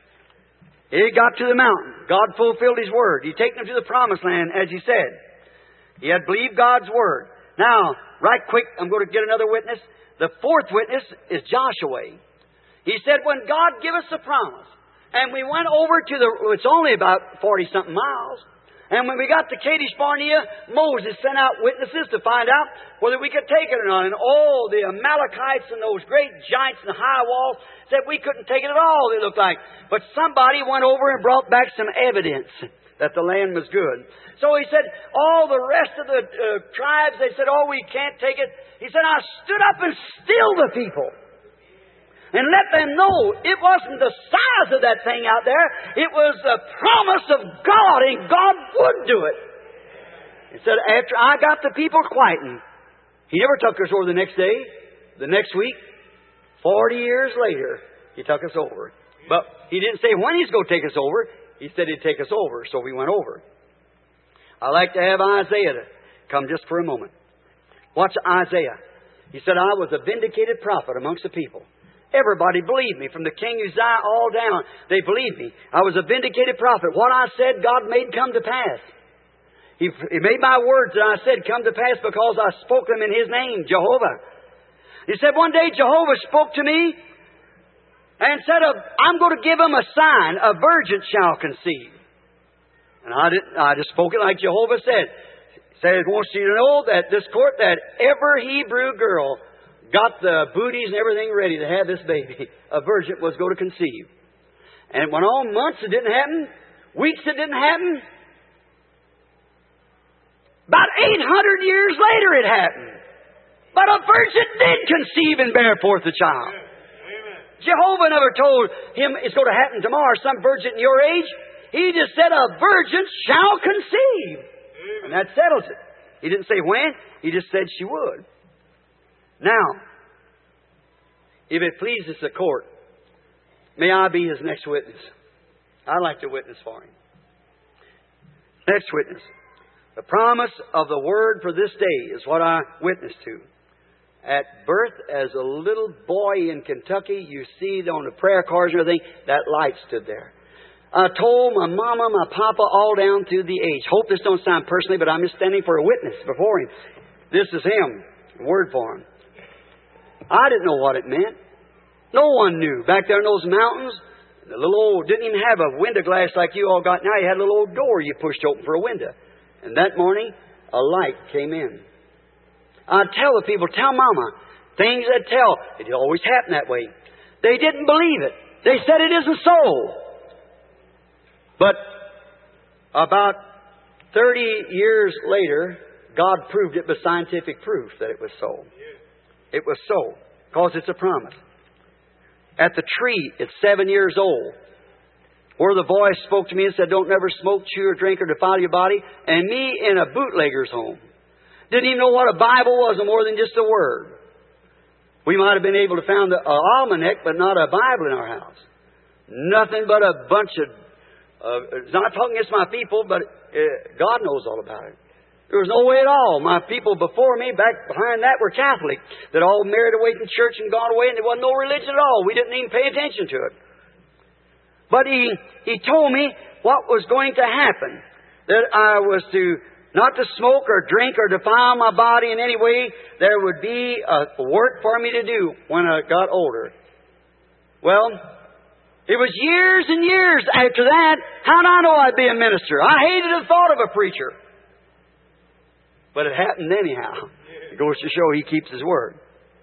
He got to the mountain. God fulfilled His Word. He took them to the promised land, as He said. He had believed God's Word. Now, right quick, I'm going to get another witness. The fourth witness is Joshua. He said, when God gave us the promise, and we went over to it's only about 40-something miles. And when we got to Kadesh Barnea, Moses sent out witnesses to find out whether we could take it or not. And all the Amalekites and those great giants and the high walls said we couldn't take it at all, they looked like. But somebody went over and brought back some evidence that the land was good. So he said, all the rest of the tribes, they said, oh, we can't take it. He said, I stood up and stilled the people. And let them know it wasn't the size of that thing out there. It was the promise of God, and God would do it. He said, after I got the people quietened, He never took us over the next day, the next week. 40 years later, He took us over. But He didn't say when He's going to take us over. He said He'd take us over, so we went over. I like to have Isaiah to come just for a moment. Watch Isaiah. He said, I was a vindicated prophet amongst the people. Everybody believed me, from the king Uzziah all down. They believed me. I was a vindicated prophet. What I said, God made come to pass. He made my words that I said come to pass because I spoke them in His name, Jehovah. He said one day Jehovah spoke to me and said, I'm going to give him a sign. A virgin shall conceive. And I just spoke it like Jehovah said. He said, I want you to know that this court, that every Hebrew girl got the booties and everything ready to have this baby. A virgin was going to conceive. And it went on months, it didn't happen. Weeks, it didn't happen. About 800 years later, it happened. But a virgin did conceive and bear forth a child. Amen. Jehovah never told him it's going to happen tomorrow, some virgin your age. He just said a virgin shall conceive. Amen. And that settles it. He didn't say when. He just said she would. Now, if it pleases the court, may I be his next witness. I'd like to witness for him. Next witness. The promise of the Word for this day is what I witnessed to. At birth, as a little boy in Kentucky, you see on the prayer cards and everything, that light stood there. I told my mama, my papa, all down through the age. Hope this don't sound personally, but I'm just standing for a witness before him. This is him. Word for him. I didn't know what it meant. No one knew. Back there in those mountains, the little old, didn't even have a window glass like you all got now. You had a little old door you pushed open for a window. And that morning, a light came in. I'd tell the people, tell Mama, things I'd tell. It always happened that way. They didn't believe it. They said it isn't so. But about 30 years later, God proved it with scientific proof that it was so. It was so, because it's a promise. At the tree, it's 7 years old, where the voice spoke to me and said, don't never smoke, chew, or drink, or defile your body. And me in a bootlegger's home. Didn't even know what a Bible was, more than just a word. We might have been able to find an almanac, but not a Bible in our house. Nothing but a bunch of... not talking against my people, but God knows all about it. There was no way at all. My people before me, back behind that, were Catholic, that all married away from church and gone away, and there wasn't no religion at all. We didn't even pay attention to it. But he told me what was going to happen, that I was to not to smoke or drink or defile my body in any way. There would be a work for me to do when I got older. Well, it was years and years after that. How did I know I'd be a minister? I hated the thought of a preacher. But it happened anyhow. It goes to show He keeps His word.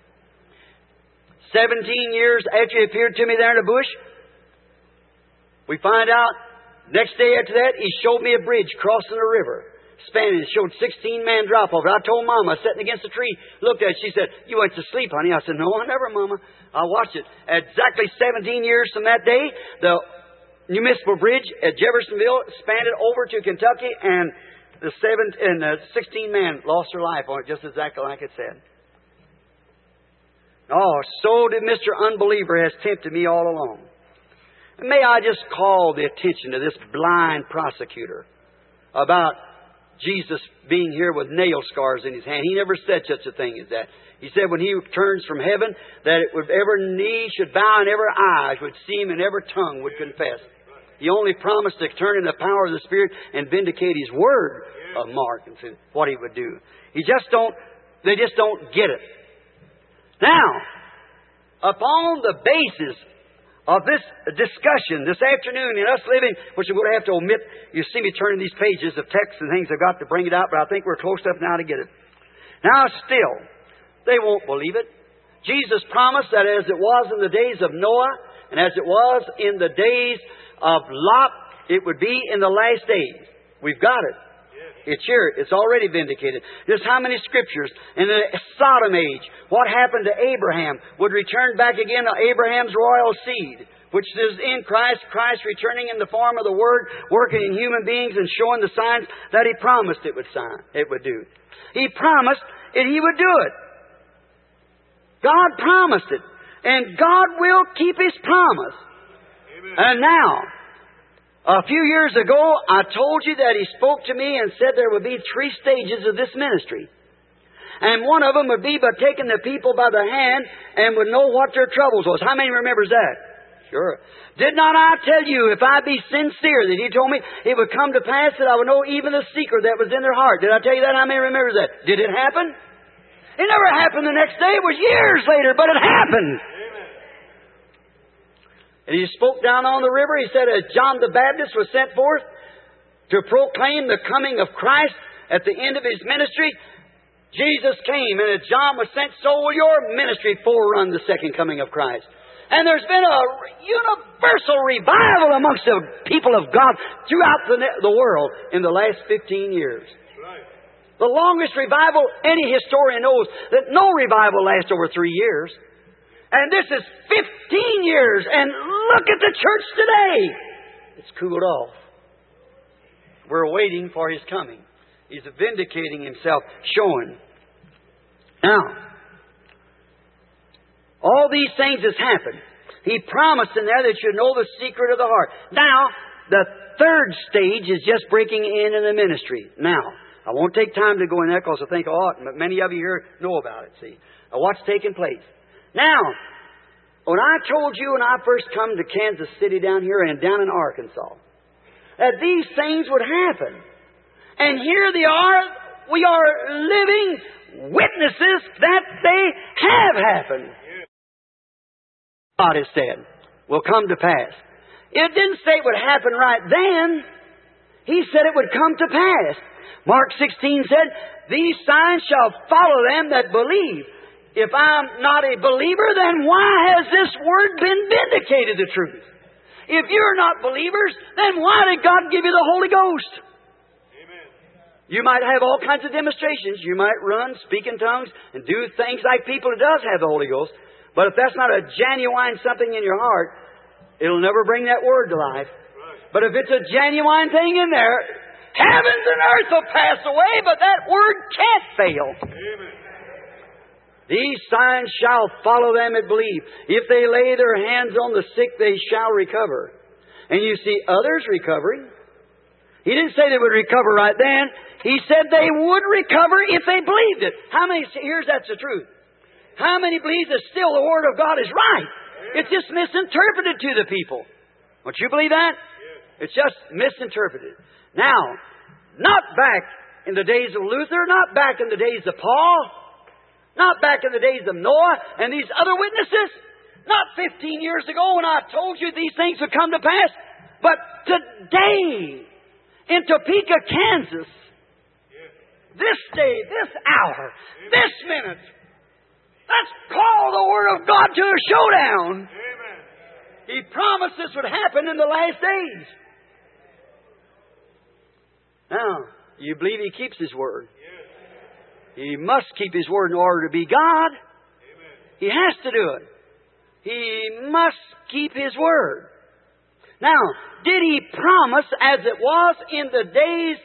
17 years after He appeared to me there in the bush, we find out, next day after that, He showed me a bridge crossing a river. Spanning it, showed 16 men drop off. I told Mama, sitting against a tree, looked at it. She said, "You went to sleep, honey." I said, "No, I never, Mama. I watched it." Exactly 17 years from that day, the municipal bridge at Jeffersonville spanned it over to Kentucky, and the 16 men lost their life on it, just exactly like it said. Oh, so did Mr. Unbeliever has tempted me all along. And may I just call the attention to this blind prosecutor about Jesus being here with nail scars in His hand. He never said such a thing as that. He said when He returns from heaven, that every knee should bow and every eye would see Him and every tongue would confess. He only promised to turn in the power of the Spirit and vindicate His word of Mark and what He would do. They just don't get it. Now, upon the basis of this discussion this afternoon and us living, which I'm going to have to omit. You see me turning these pages of text and things. I've got to bring it out, but I think we're close enough now to get it. Now still, they won't believe it. Jesus promised that as it was in the days of Noah and as it was in the days of Lot, it would be in the last days. We've got it. It's here. It's already vindicated. Just how many scriptures? In the Sodom age, what happened to Abraham would return back again to Abraham's royal seed, which is in Christ. Christ returning in the form of the Word, working in human beings and showing the signs that He promised it would do. He promised that He would do it. God promised it. And God will keep His promise. Amen. And now, a few years ago, I told you that He spoke to me and said there would be 3 stages of this ministry. And one of them would be by taking the people by the hand and would know what their troubles was. How many remembers that? Sure. Did not I tell you, if I be sincere, that He told me it would come to pass that I would know even the secret that was in their heart? Did I tell you that? How many remembers that? Did it happen? It never happened the next day. It was years later, but it happened. And He spoke down on the river. He said, as John the Baptist was sent forth to proclaim the coming of Christ at the end of His ministry, Jesus came. And as John was sent, so will your ministry forerun the second coming of Christ. And there's been a universal revival amongst the people of God throughout the world in the last 15 years. Right. The longest revival any historian knows, that no revival lasts over 3 years. And this is 15 years. And look at the church today. It's cooled off. We're waiting for His coming. He's vindicating Himself, showing. Now, all these things has happened. He promised in there that you know the secret of the heart. Now, the 3rd stage is just breaking in the ministry. Now, I won't take time to go in there because I think but many of you here know about it, see. What's taking place. Now, when I told you when I first come to Kansas City down here and down in Arkansas, that these things would happen. And here they are, we are living witnesses that they have happened. God has said, will come to pass. It didn't say it would happen right then. He said it would come to pass. Mark 16 said, these signs shall follow them that believe. If I'm not a believer, then why has this word been vindicated the truth? If you're not believers, then why did God give you the Holy Ghost? Amen. You might have all kinds of demonstrations. You might run, speak in tongues, and do things like people who does have the Holy Ghost. But if that's not a genuine something in your heart, it'll never bring that word to life. Right. But if it's a genuine thing in there, heavens and earth will pass away, but that word can't fail. Amen. These signs shall follow them that believe. If they lay their hands on the sick, they shall recover. And you see others recovering. He didn't say they would recover right then. He said they would recover if they believed it. How many hears that's the truth? How many believe that still the Word of God is right? It's just misinterpreted to the people. Don't you believe that? It's just misinterpreted. Now, not back in the days of Luther, not back in the days of Paul, not back in the days of Noah and these other witnesses, not 15 years ago when I told you these things would come to pass, but today in Topeka, Kansas, this day, this hour, this minute, let's call the Word of God to a showdown. Amen. He promised this would happen in the last days. Now, you believe He keeps His Word? Yes. He must keep His Word in order to be God. Amen. He has to do it. He must keep His Word. Now, did He promise, as it was in the days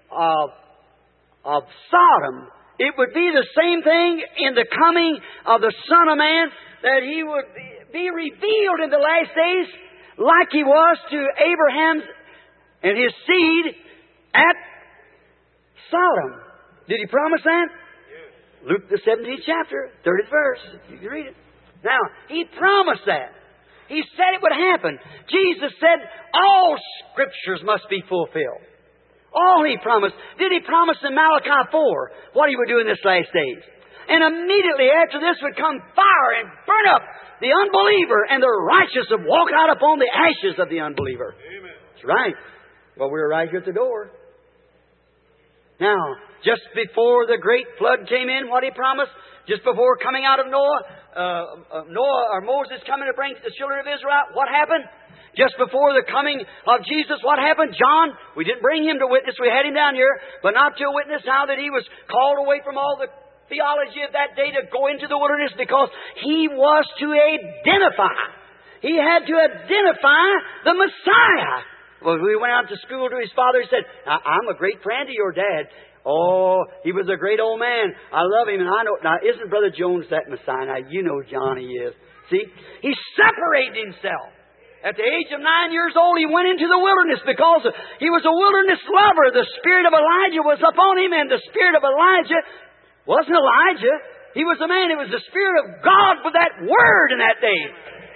of Sodom, it would be the same thing in the coming of the Son of Man, that He would be revealed in the last days like He was to Abraham and his seed at Sodom. Did He promise that? Yes. Luke the 17th chapter, 30th verse. You can read it. Now, He promised that. He said it would happen. Jesus said all Scriptures must be fulfilled. All He promised. Did He promise in Malachi 4 what He would do in this last days? And immediately after this would come fire and burn up the unbeliever, and the righteous would walk out upon the ashes of the unbeliever. Amen. That's right. Well, we're right here at the door. Now, just before the great flood came in, what He promised, just before coming out of Moses coming to bring the children of Israel out, what happened? Just before the coming of Jesus, what happened? John, we didn't bring him to witness. We had him down here, but not to witness now that he was called away from all the theology of that day to go into the wilderness, because he was to identify. He had to identify the Messiah. Well, we went out to school to his father. He said, I'm a great friend of your dad. Oh, he was a great old man. I love him, and I know. Now, isn't Brother Jones that Messiah? Now, you know John he is. See? He separated himself. At the age of 9 years old, he went into the wilderness because he was a wilderness lover. The spirit of Elijah was upon him, and the spirit of Elijah wasn't Elijah. He was a man. It was the Spirit of God with that Word in that day.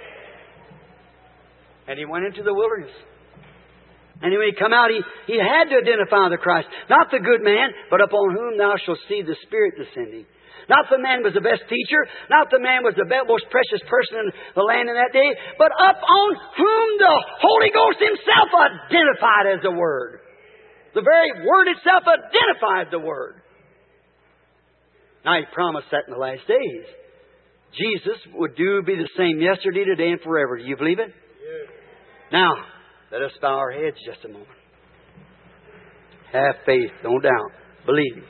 And he went into the wilderness. And when he come out, he had to identify the Christ. Not the good man, but upon whom thou shalt see the Spirit descending. Not the man was the best teacher. Not the man was the most precious person in the land in that day. But upon whom the Holy Ghost Himself identified as the Word. The very Word itself identified the Word. Now He promised that in the last days. Jesus would be the same yesterday, today, and forever. Do you believe it? Yes. Now, let us bow our heads just a moment. Have faith, don't doubt. Believe.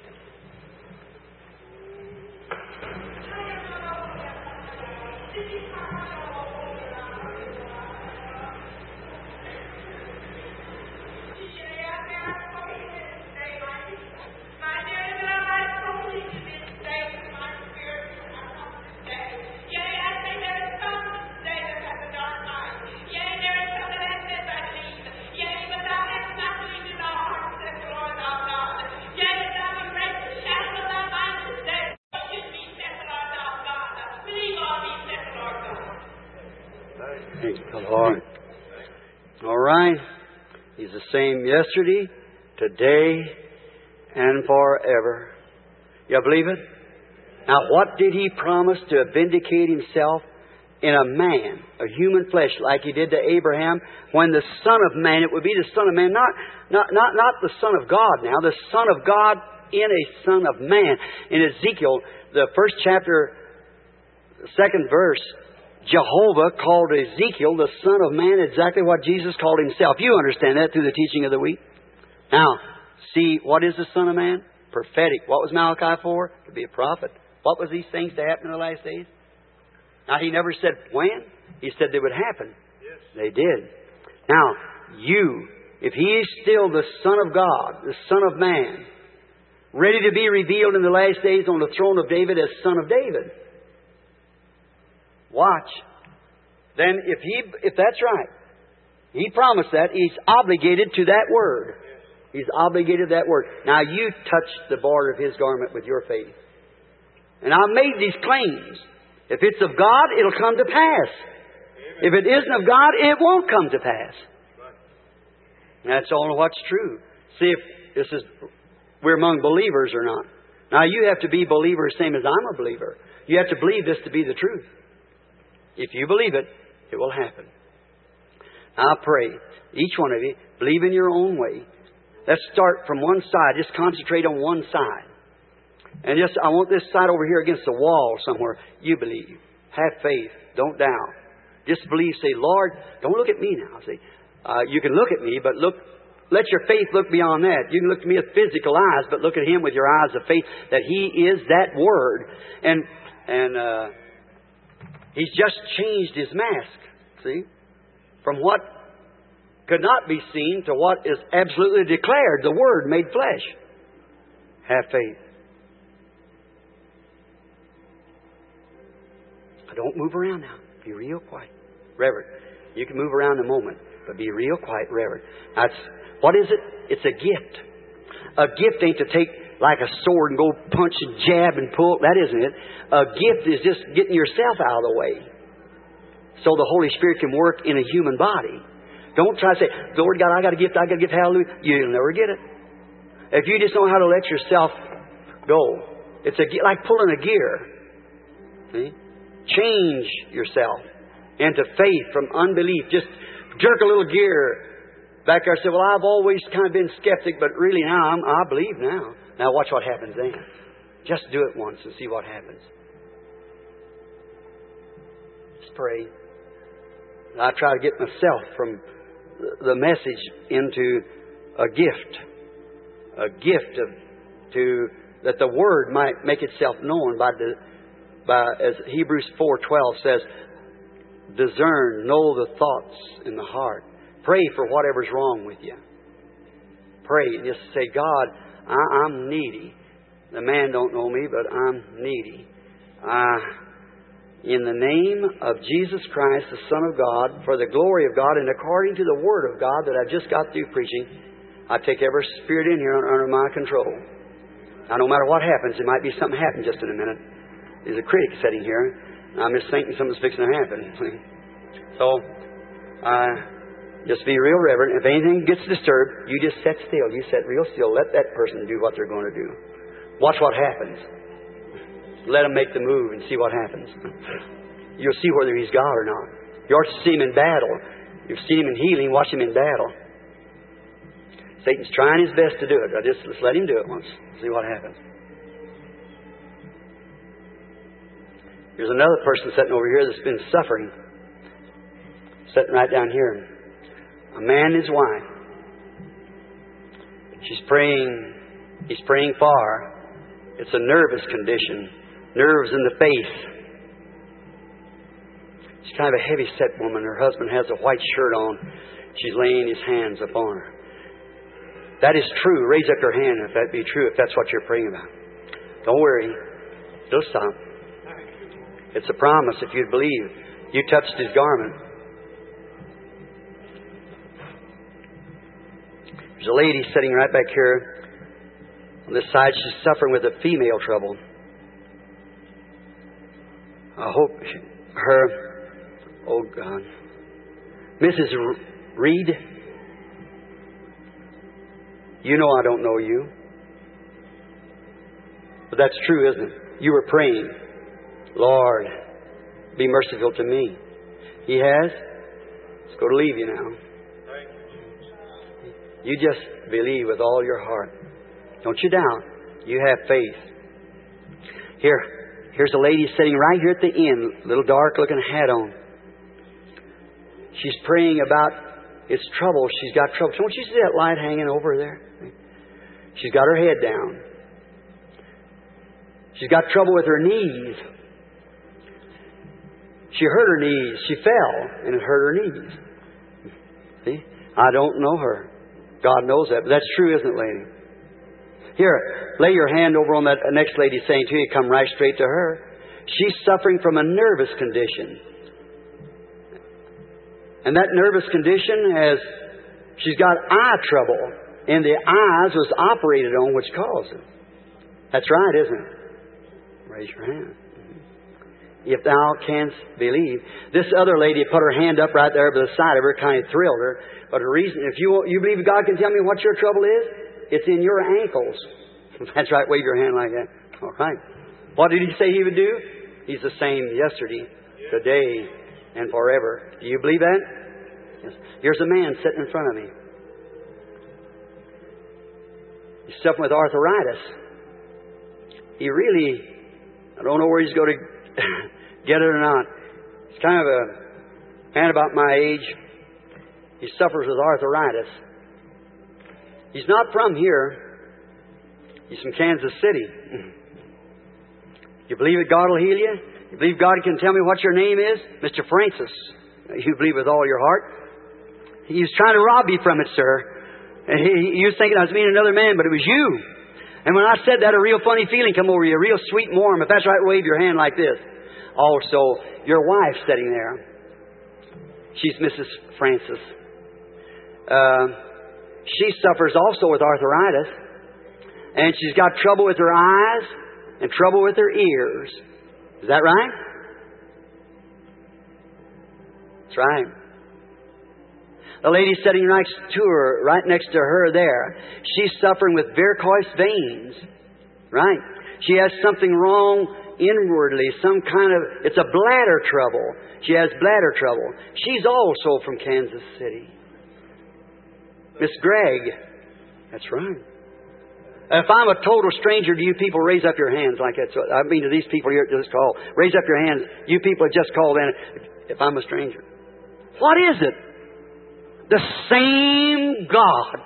Thank the Lord. All right. He's the same yesterday, today, and forever. You believe it? Now, what did He promise to vindicate Himself in a man, a human flesh, like He did to Abraham? When the Son of Man, it would be the Son of Man, not the Son of God now, the Son of God in a Son of Man. In Ezekiel, the first chapter, second verse, Jehovah called Ezekiel the Son of Man exactly what Jesus called Himself. You understand that through the teaching of the week. Now, see, what is the Son of Man? Prophetic. What was Malachi for? To be a prophet. What was these things to happen in the last days? Now, He never said when. He said they would happen. Yes. They did. Now, if He is still the Son of God, the Son of Man, ready to be revealed in the last days on the throne of David as Son of David, watch. Then if that's right, He promised that, He's obligated to that Word. He's obligated that word. Now you touch the border of His garment with your faith. And I've made these claims. If it's of God, it'll come to pass. If it isn't of God, it won't come to pass. That's all what's true. See if we're among believers or not. Now you have to be believers same as I'm a believer. You have to believe this to be the truth. If you believe it, it will happen. I pray, each one of you, believe in your own way. Let's start from one side. Just concentrate on one side. And I want this side over here against the wall somewhere. You believe. Have faith. Don't doubt. Just believe. Say, Lord, don't look at me now. Say, you can look at me, but let your faith look beyond that. You can look at me with physical eyes, but look at Him with your eyes of faith that He is that Word. And He's just changed His mask. See? From what could not be seen to what is absolutely declared, the Word made flesh. Have faith. Don't move around now. Be real quiet. Reverend, you can move around in a moment, but be real quiet, Reverend. What is it? It's a gift. A gift ain't to take like a sword and go punch and jab and pull. That isn't it. A gift is just getting yourself out of the way so the Holy Spirit can work in a human body. Don't try to say, Lord God, I got a gift, hallelujah. You'll never get it. If you just know how to let yourself go, it's like pulling a gear. See? Change yourself into faith from unbelief. Just jerk a little gear back there and say, well, I've always kind of been skeptic, but really now I believe now. Now watch what happens then. Just do it once and see what happens. Let's pray. I try to get myself from the message into a gift. A gift that the Word might make itself known by as Hebrews 4:12 says, discern, know the thoughts in the heart. Pray for whatever's wrong with you. Pray and just say, God, I'm needy. The man don't know me, but I'm needy. In the name of Jesus Christ, the Son of God, for the glory of God, and according to the Word of God that I've just got through preaching, I take every spirit in here under my control. Now, no matter what happens, it might be something happen just in a minute. There's a critic sitting here. I'm just thinking something's fixing to happen. So, just be real reverent. If anything gets disturbed, you just sit still. You sit real still. Let that person do what they're going to do. Watch what happens. Let them make the move and see what happens. You'll see whether He's God or not. You ought to see Him in battle. You've seen Him in healing. Watch Him in battle. Satan's trying his best to do it. Let's let him do it once. See what happens. There's another person sitting over here that's been suffering. Sitting right down here. A man and his wife. She's praying. He's praying for her. It's a nervous condition. Nerves in the face. She's kind of a heavy-set woman. Her husband has a white shirt on. She's laying his hands upon her. That is true. Raise up your hand if that be true, if that's what you're praying about. Don't worry. It'll stop. It's a promise if you'd believe. You touched His garment. There's a lady sitting right back here. On this side, she's suffering with a female trouble. I hope oh God. Mrs. Reed, you know I don't know you. But that's true, isn't it? You were praying, Lord, be merciful to me. He has. It's going to leave you now. You just believe with all your heart. Don't you doubt. You have faith. Here's a lady sitting right here at the end, little dark looking hat on. She's praying about its trouble. She's got trouble. Don't you see that light hanging over there? She's got her head down. She's got trouble with her knees. She hurt her knees. She fell and it hurt her knees. See? I don't know her. God knows that. But that's true, isn't it, lady? Here, lay your hand over on that next lady saying to you, come right straight to her. She's suffering from a nervous condition. And that nervous condition she's got eye trouble. And the eyes was operated on, which caused it. That's right, isn't it? Raise your hand. If thou canst believe. This other lady put her hand up right there by the side of her, kind of thrilled her. But the reason, if you believe God can tell me what your trouble is, it's in your ankles. That's right, wave your hand like that. All right. What did He say He would do? He's the same yesterday, today, and forever. Do you believe that? Yes. Here's a man sitting in front of me. He's suffering with arthritis. He really, I don't know where he's going to get it or not. He's kind of a man about my age. He suffers with arthritis. He's not from here. He's from Kansas City. You believe that God will heal you? You believe God can tell me what your name is? Mr. Francis. You believe with all your heart? He was trying to rob you from it, sir. He was thinking I was being another man, but it was you. And when I said that, a real funny feeling come over you, a real sweet and warm. If that's right, wave your hand like this. Also, your wife sitting there. She's Mrs. Francis. She suffers also with arthritis. And she's got trouble with her eyes and trouble with her ears. Is that right? That's right. The lady sitting right next to her there, she's suffering with varicose veins. Right? She has something wrong inwardly, it's a bladder trouble. She has bladder trouble. She's also from Kansas City. Miss Gregg. That's right. If I'm a total stranger to you people, raise up your hands like that. So, I mean to these people here at this call. Raise up your hands. You people that just called in. If I'm a stranger. What is it? The same God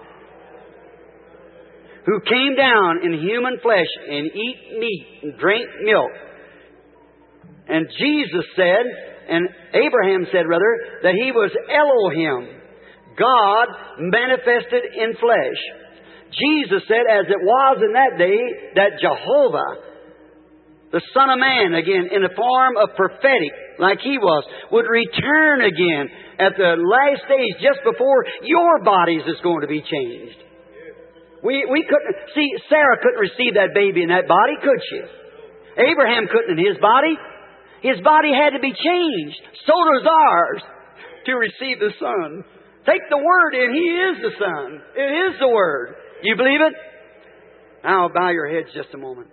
who came down in human flesh and eat meat and drank milk. And Jesus said, and Abraham said rather, that He was Elohim, God manifested in flesh. Jesus said, as it was in that day, that Jehovah, the Son of Man, again, in the form of prophetic, like He was, would return again at the last days, just before your bodies is going to be changed. We couldn't, see, Sarah couldn't receive that baby in that body, could she? Abraham couldn't in his body. His body had to be changed. So does ours to receive the Son. Take the Word in. He is the Son. It is the Word. You believe it? Now bow your heads just a moment.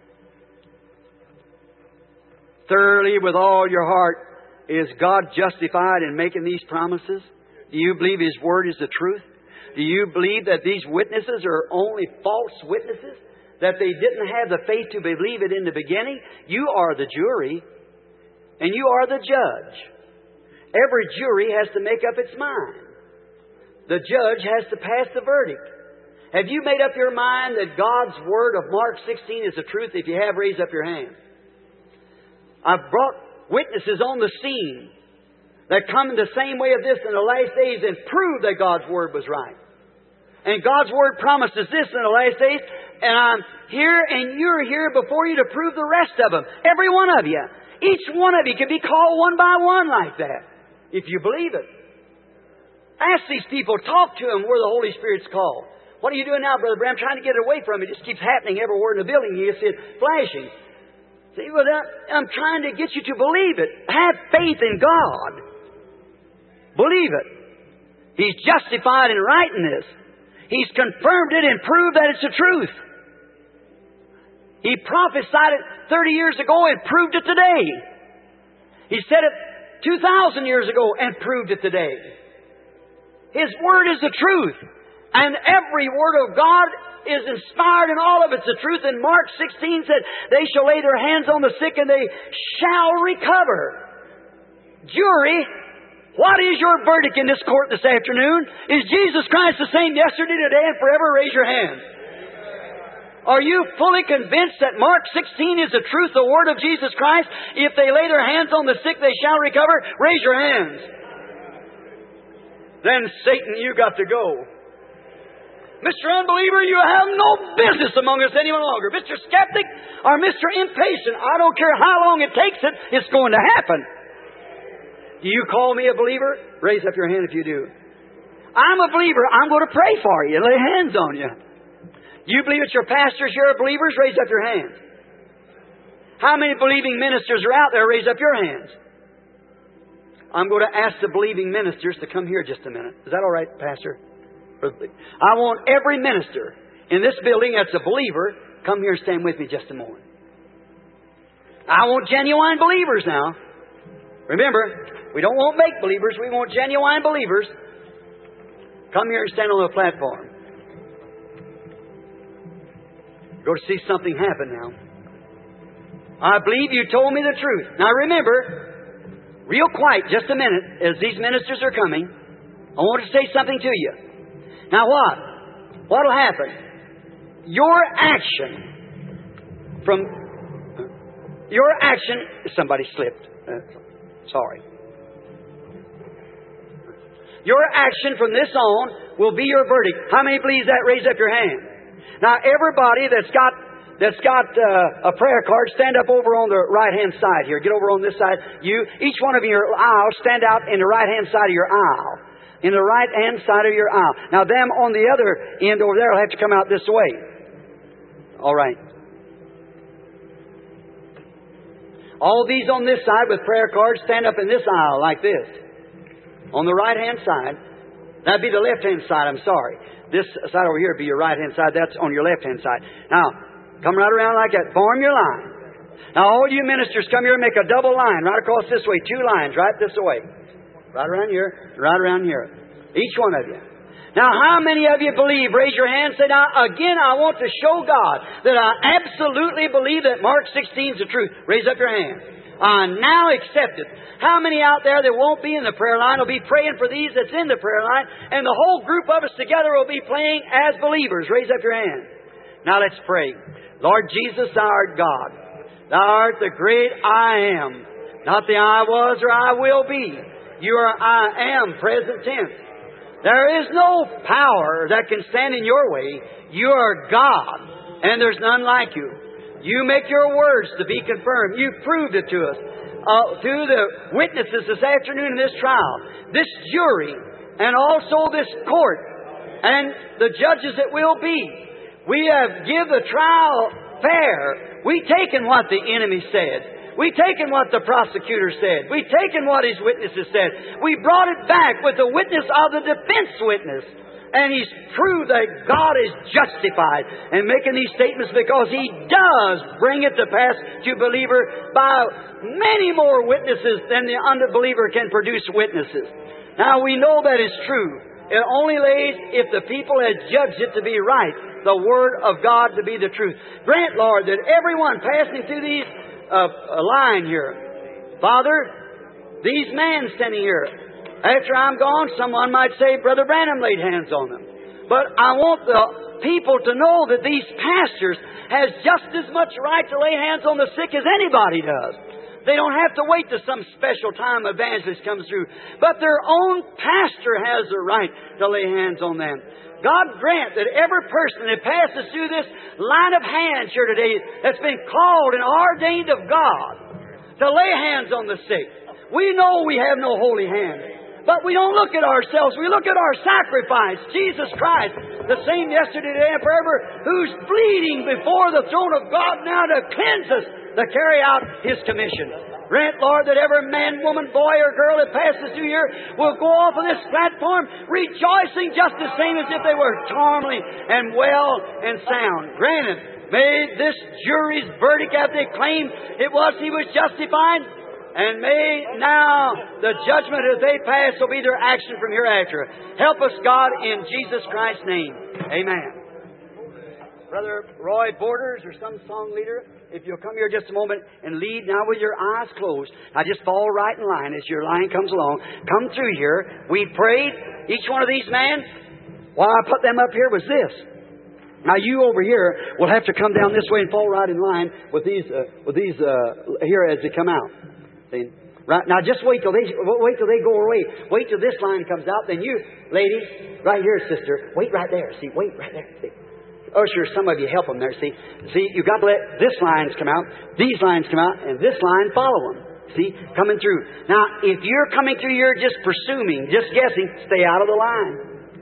Thoroughly with all your heart, is God justified in making these promises? Do you believe His Word is the truth? Do you believe that these witnesses are only false witnesses? That they didn't have the faith to believe it in the beginning? You are the jury, and you are the judge. Every jury has to make up its mind. The judge has to pass the verdict. Have you made up your mind that God's Word of Mark 16 is the truth? If you have, raise up your hand. I've brought witnesses on the scene that come in the same way of this in the last days and prove that God's Word was right. And God's Word promises this in the last days, and I'm here and you're here before you to prove the rest of them. Every one of you. Each one of you can be called one by one like that, if you believe it. Ask these people, talk to them where the Holy Spirit's called. What are you doing now, Brother Branham? I'm trying to get it away from you. It just keeps happening everywhere in the building. You see it flashing. See, well, I'm trying to get you to believe it. Have faith in God. Believe it. He's justified in writing this. He's confirmed it and proved that it's the truth. He prophesied it 30 years ago and proved it today. He said it 2,000 years ago and proved it today. His Word is the truth. And every Word of God is inspired and all of it's the truth. And Mark 16 said, they shall lay their hands on the sick and they shall recover. Jury, what is your verdict in this court this afternoon? Is Jesus Christ the same yesterday, today, and forever? Raise your hand. Are you fully convinced that Mark 16 is the truth, the Word of Jesus Christ? If they lay their hands on the sick, they shall recover. Raise your hands. Then Satan, you got to go. Mr. Unbeliever, you have no business among us any longer. Mr. Skeptic or Mr. Impatient, I don't care how long it takes it, it's going to happen. Do you call me a believer? Raise up your hand if you do. I'm a believer. I'm going to pray for you. Lay hands on you. You believe that your pastors here are believers? Raise up your hands. How many believing ministers are out there? Raise up your hands. I'm going to ask the believing ministers to come here just a minute. Is that all right, Pastor? I want every minister in this building that's a believer, come here and stand with me just a moment. I want genuine believers now. Remember, we don't want make believers. We want genuine believers. Come here and stand on the platform. You're going to see something happen now. I believe you told me the truth. Now remember, real quiet, just a minute, as these ministers are coming, I want to say something to you. Now what? What'll happen? Your action somebody slipped. Sorry. Your action from this on will be your verdict. How many believes that? Raise up your hand. Now everybody that's got a prayer card, stand up over on the right-hand side here. Get over on this side. Each one of your aisle, stand out in the right-hand side of your aisle. In the right-hand side of your aisle. Now them on the other end over there will have to come out this way. All right. All these on this side with prayer cards, stand up in this aisle like this. On the right-hand side. That'd be the left-hand side, I'm sorry. This side over here would be your right-hand side. That's on your left-hand side. Now, come right around like that. Form your line. Now, all you ministers, come here and make a double line right across this way. 2 lines right this way. Right around here. Right around here. Each one of you. Now, how many of you believe? Raise your hand. Say, now, again, I want to show God that I absolutely believe that Mark 16 is the truth. Raise up your hand. I now accept it. How many out there that won't be in the prayer line will be praying for these that's in the prayer line, and the whole group of us together will be praying as believers? Raise up your hand. Now let's pray. Lord Jesus, Thou art God. Thou art the great I am. Not the I was or I will be. You are I am, present tense. There is no power that can stand in your way. You are God, and there's none like you. You make your words to be confirmed. You've proved it to us through the witnesses this afternoon in this trial. This jury and also this court and the judges that will be. We have give the trial fair. We've taken what the enemy said. We've taken what the prosecutor said. We've taken what his witnesses said. We brought it back with the witness of the defense witness. And he's proved that God is justified in making these statements because He does bring it to pass to believer by many more witnesses than the unbeliever can produce witnesses. Now we know that is true. It only lays if the people had judged it to be right, the Word of God to be the truth. Grant, Lord, that everyone passing through these line here, Father, these men standing here, after I'm gone, someone might say, Brother Branham laid hands on them. But I want the people to know that these pastors has just as much right to lay hands on the sick as anybody does. They don't have to wait till some special time evangelist comes through. But their own pastor has the right to lay hands on them. God grant that every person that passes through this line of hands here today that's been called and ordained of God to lay hands on the sick. We know we have no holy hands. But we don't look at ourselves. We look at our sacrifice, Jesus Christ, the same yesterday, today, and forever, who's bleeding before the throne of God now to cleanse us, to carry out His commission. Grant, Lord, that every man, woman, boy, or girl that passes through here will go off of this platform rejoicing just the same as if they were calmly and well and sound. Grant it. May this jury's verdict, after they claim he was justified, and may now the judgment that they pass will be their action from hereafter. Help us, God, in Jesus Christ's name. Amen. Brother Roy Borders or some song leader, if you'll come here just a moment and lead now with your eyes closed. Now just fall right in line as your line comes along. Come through here. We prayed. Each one of these men, why I put them up here was this. Now you over here will have to come down this way and fall right in line with these here as they come out. See? Right now, just wait till they go away. Wait till this line comes out. Then you, ladies, right here, sister, wait right there. See, wait right there. See. Oh, sure, some of you help them there. See, you got to let this lines come out, these lines come out, and this line follow them. See, coming through. Now, if you're coming through, you're just presuming, just guessing. Stay out of the line.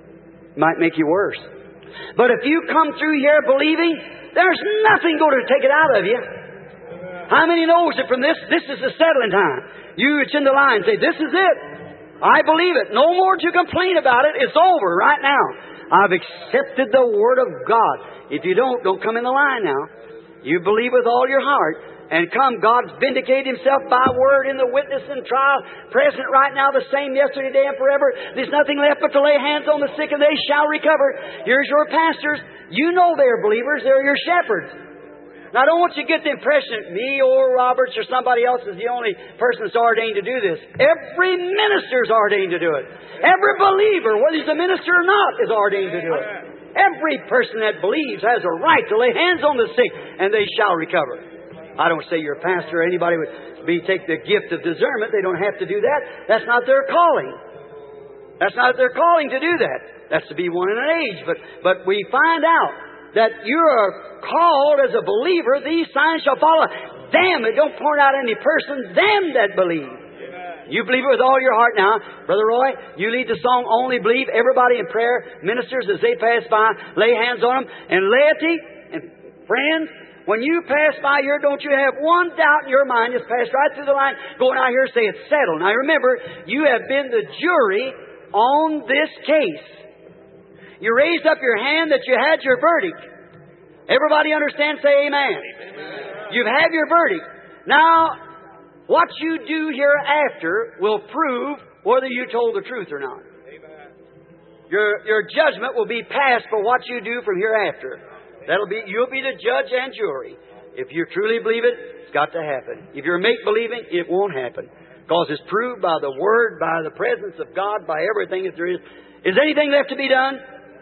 Might make you worse. But if you come through here believing, there's nothing going to take it out of you. How many knows that from this is the settling time? You that's in the line say, this is it. I believe it. No more to complain about it. It's over right now. I've accepted the Word of God. If you don't come in the line now. You believe with all your heart. And come, God's vindicated Himself by word in the witness and trial, present right now, the same yesterday, today, and forever. There's nothing left but to lay hands on the sick and they shall recover. Here's your pastors. You know they're believers. They're your shepherds. Now, I don't want you to get the impression that me or Roberts or somebody else is the only person that's ordained to do this. Every minister's ordained to do it. Every believer, whether he's a minister or not, is ordained to do it. Every person that believes has a right to lay hands on the sick and they shall recover. I don't say you're a pastor or anybody would take the gift of discernment. They don't have to do that. That's not their calling. That's not their calling to do that. That's to be one in an age. But we find out that you are called as a believer. These signs shall follow them. It don't point out any person. Them that believe. You believe it with all your heart now. Brother Roy, you lead the song, Only Believe. Everybody in prayer, ministers as they pass by, lay hands on them. And laity and friends, when you pass by here, don't you have one doubt in your mind. Just pass right through the line, going out here and say it's settled. Now remember, you have been the jury on this case. You raised up your hand that you had your verdict. Everybody understand? Say amen. You've had your verdict. Now, what you do hereafter will prove whether you told the truth or not. Your judgment will be passed for what you do from hereafter. You'll be the judge and jury. If you truly believe it, it's got to happen. If you're make-believing, it won't happen. Because it's proved by the Word, by the presence of God, by everything that there is. Is anything left to be done?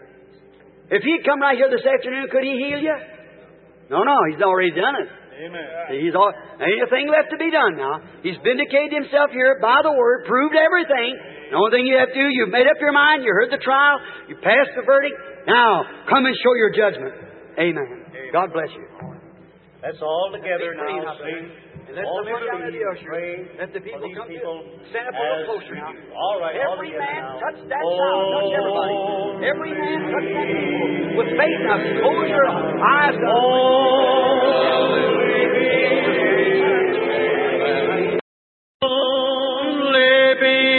If He'd come right here this afternoon, could He heal you? No, He's already done it. Amen. Anything left to be done now. He's vindicated Himself here by the Word, proved everything. The only thing you have to do, you've made up your mind, you heard the trial, you passed the verdict. Now, come and show your judgment. Amen. God bless you. Let's all together now sing. And let the let the people come to stand up a little closer now. All right. Every man touch that child. Touch everybody. Every man touch that people. With faith now, close your eyes. Only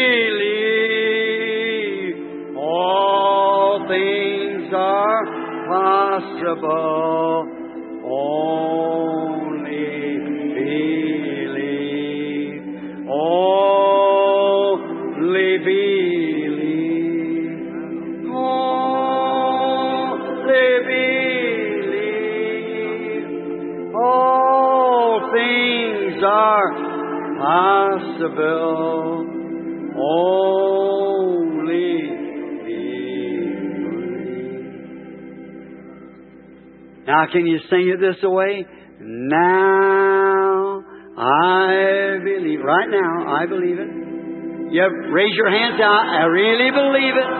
believe all things are possible. Only believe. Only believe. Only believe. All things are possible. Only now, can you sing it this way? Now I believe. Right now, I believe it. You raise your hands out. I really believe it.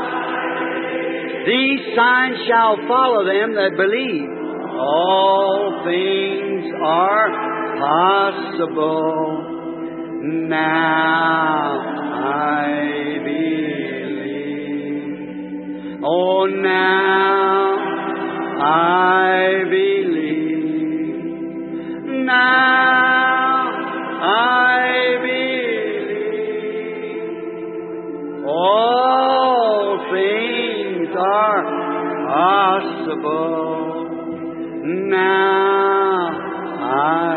These signs shall follow them that believe. All things are possible. Now I believe. Oh, now I believe. Now I believe. All things are possible. Now I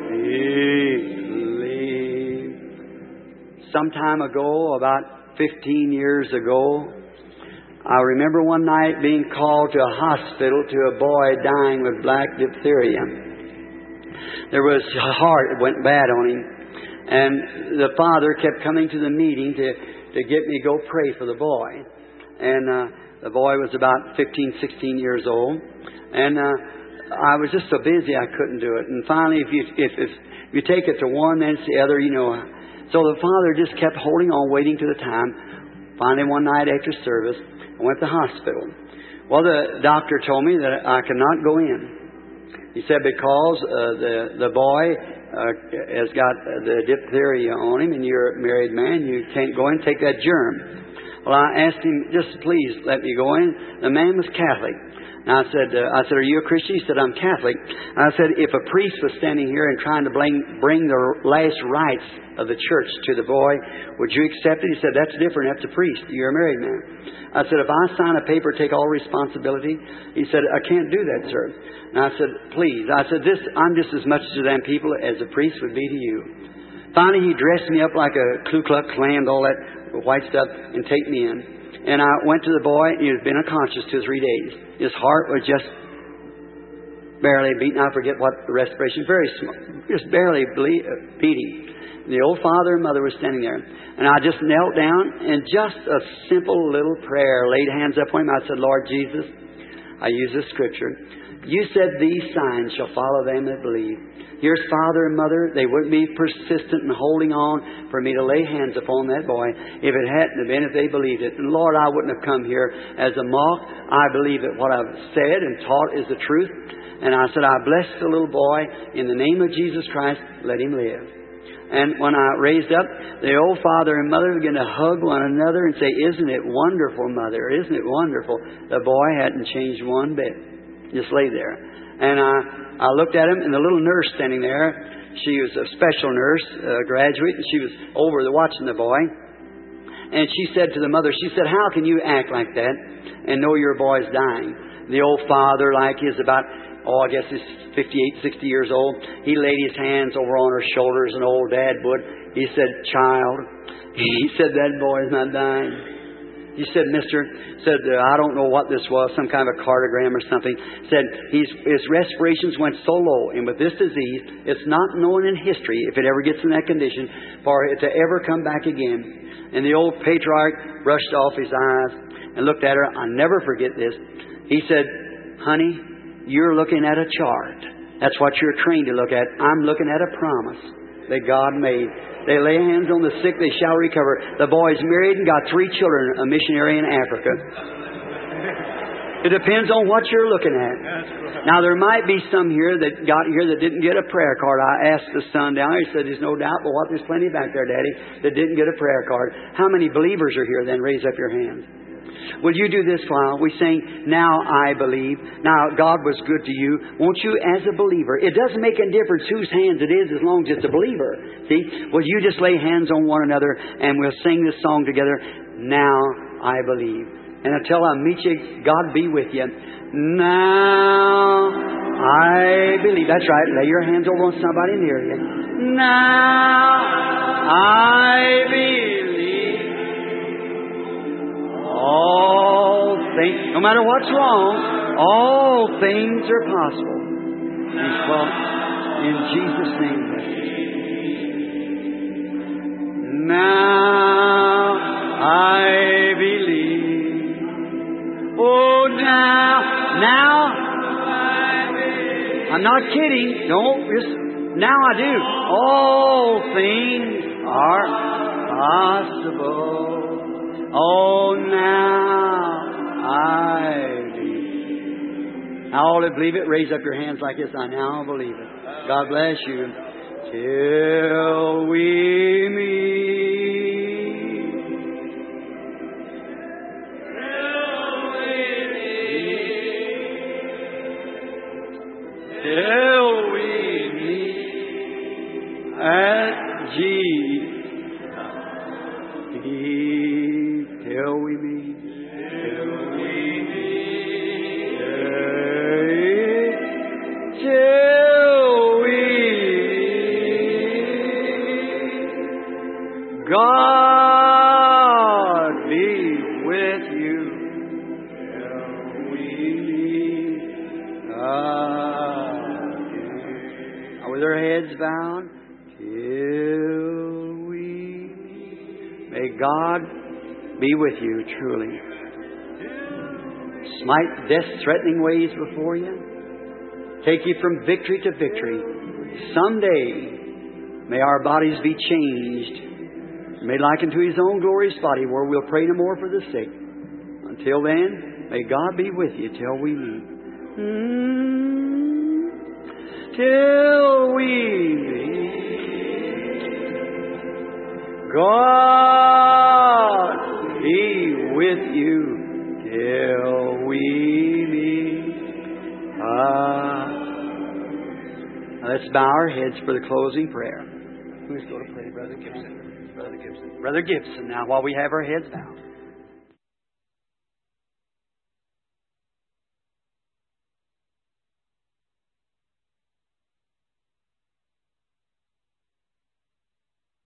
believe. Some time ago, about 15 years ago, I remember one night being called to a hospital to a boy dying with black diphtheria. There was a heart, it went bad on him. And the father kept coming to the meeting to get me to go pray for the boy. And the boy was about 15, 16 years old. And I was just so busy I couldn't do it. And finally, if you take it to one, then it's the other, you know. So the father just kept holding on, waiting to the time. Finally, one night after service, I went to the hospital. Well, the doctor told me that I could not go in. He said because the boy has got the diphtheria on him and you're a married man, you can't go in and take that germ. Well, I asked him, just please let me go in. The man was Catholic. And I said, are you a Christian? He said, I'm Catholic. And I said, if a priest was standing here and trying to bring the last rites of the church to the boy, would you accept it? He said, that's different. That's a priest. You're a married man. I said, if I sign a paper, take all responsibility? He said, I can't do that, sir. And I said, please. I said, I'm just as much to them people as a priest would be to you. Finally, he dressed me up like a Ku Klux Klan, all that white stuff, and take me in. And I went to the boy. He had been unconscious 2 or 3 days. His heart was just barely beating. I forget what the respiration, very small, just barely beating. And the old father and mother were standing there. And I just knelt down and just a simple little prayer, laid hands up on him. I said, Lord Jesus, I use this scripture. You said these signs shall follow them that believe. Here's father and mother. They wouldn't be persistent in holding on for me to lay hands upon that boy if it hadn't been, if they believed it. And Lord, I wouldn't have come here as a mock. I believe that what I've said and taught is the truth. And I said, I bless the little boy in the name of Jesus Christ. Let him live. And when I raised up, the old father and mother began to hug one another and say, isn't it wonderful, mother? Isn't it wonderful? The boy hadn't changed one bit. Just lay there. And I looked at him, and the little nurse standing there, she was a special nurse, a graduate, and she was over there watching the boy. And she said to the mother, she said, how can you act like that and know your boy's dying? The old father, like he's about, I guess he's 58, 60 years old. He laid his hands over on her shoulders, and old Dad would. He said, child, he said, that boy's not dying. He said, mister, I don't know what this was, some kind of a cardiogram or something. Said his respirations went so low, and with this disease, it's not known in history, if it ever gets in that condition, for it to ever come back again. And the old patriarch brushed off his eyes and looked at her. I'll never forget this. He said, honey, you're looking at a chart. That's what you're trained to look at. I'm looking at a promise that God made. They lay hands on the sick, they shall recover. The boy's married and got 3 children, a missionary in Africa. It depends on what you're looking at. Now, there might be some here that got here that didn't get a prayer card. I asked the son down there. He said, there's no doubt, but what? There's plenty back there, Daddy, that didn't get a prayer card. How many believers are here then? Raise up your hands. Will you do this while we sing, Now I Believe? Now, God was good to you. Won't you, as a believer, it doesn't make a difference whose hands it is as long as it's a believer. See? Will you just lay hands on one another and we'll sing this song together, Now I Believe. And until I meet you, God be with you. Now I believe. That's right. Lay your hands over on somebody near you. Now I believe. All things, no matter what's wrong, all things are possible. He's well, in Jesus' name. Now I believe. Oh, now I believe. I'm not kidding. No, now I do. All things are possible. Oh, now I believe. Now all that believe it, raise up your hands like this. I now believe it. God bless you. Till we meet. Till we meet at Jesus. Till we meet. Till we meet. Till we meet. God be with you. Till we meet. Now with our heads bowed. Till we meet. May God be with you, truly. Smite death-threatening ways before you. Take you from victory to victory. Someday, may our bodies be changed. Made like unto His own glorious body, where we'll pray no more for the sick. Until then, may God be with you till we meet. Till we meet. God be with you till we meet. Now let's bow our heads for the closing prayer. Who's going to pray? Brother Gibson. Brother Gibson. Brother Gibson. Now, while we have our heads bowed.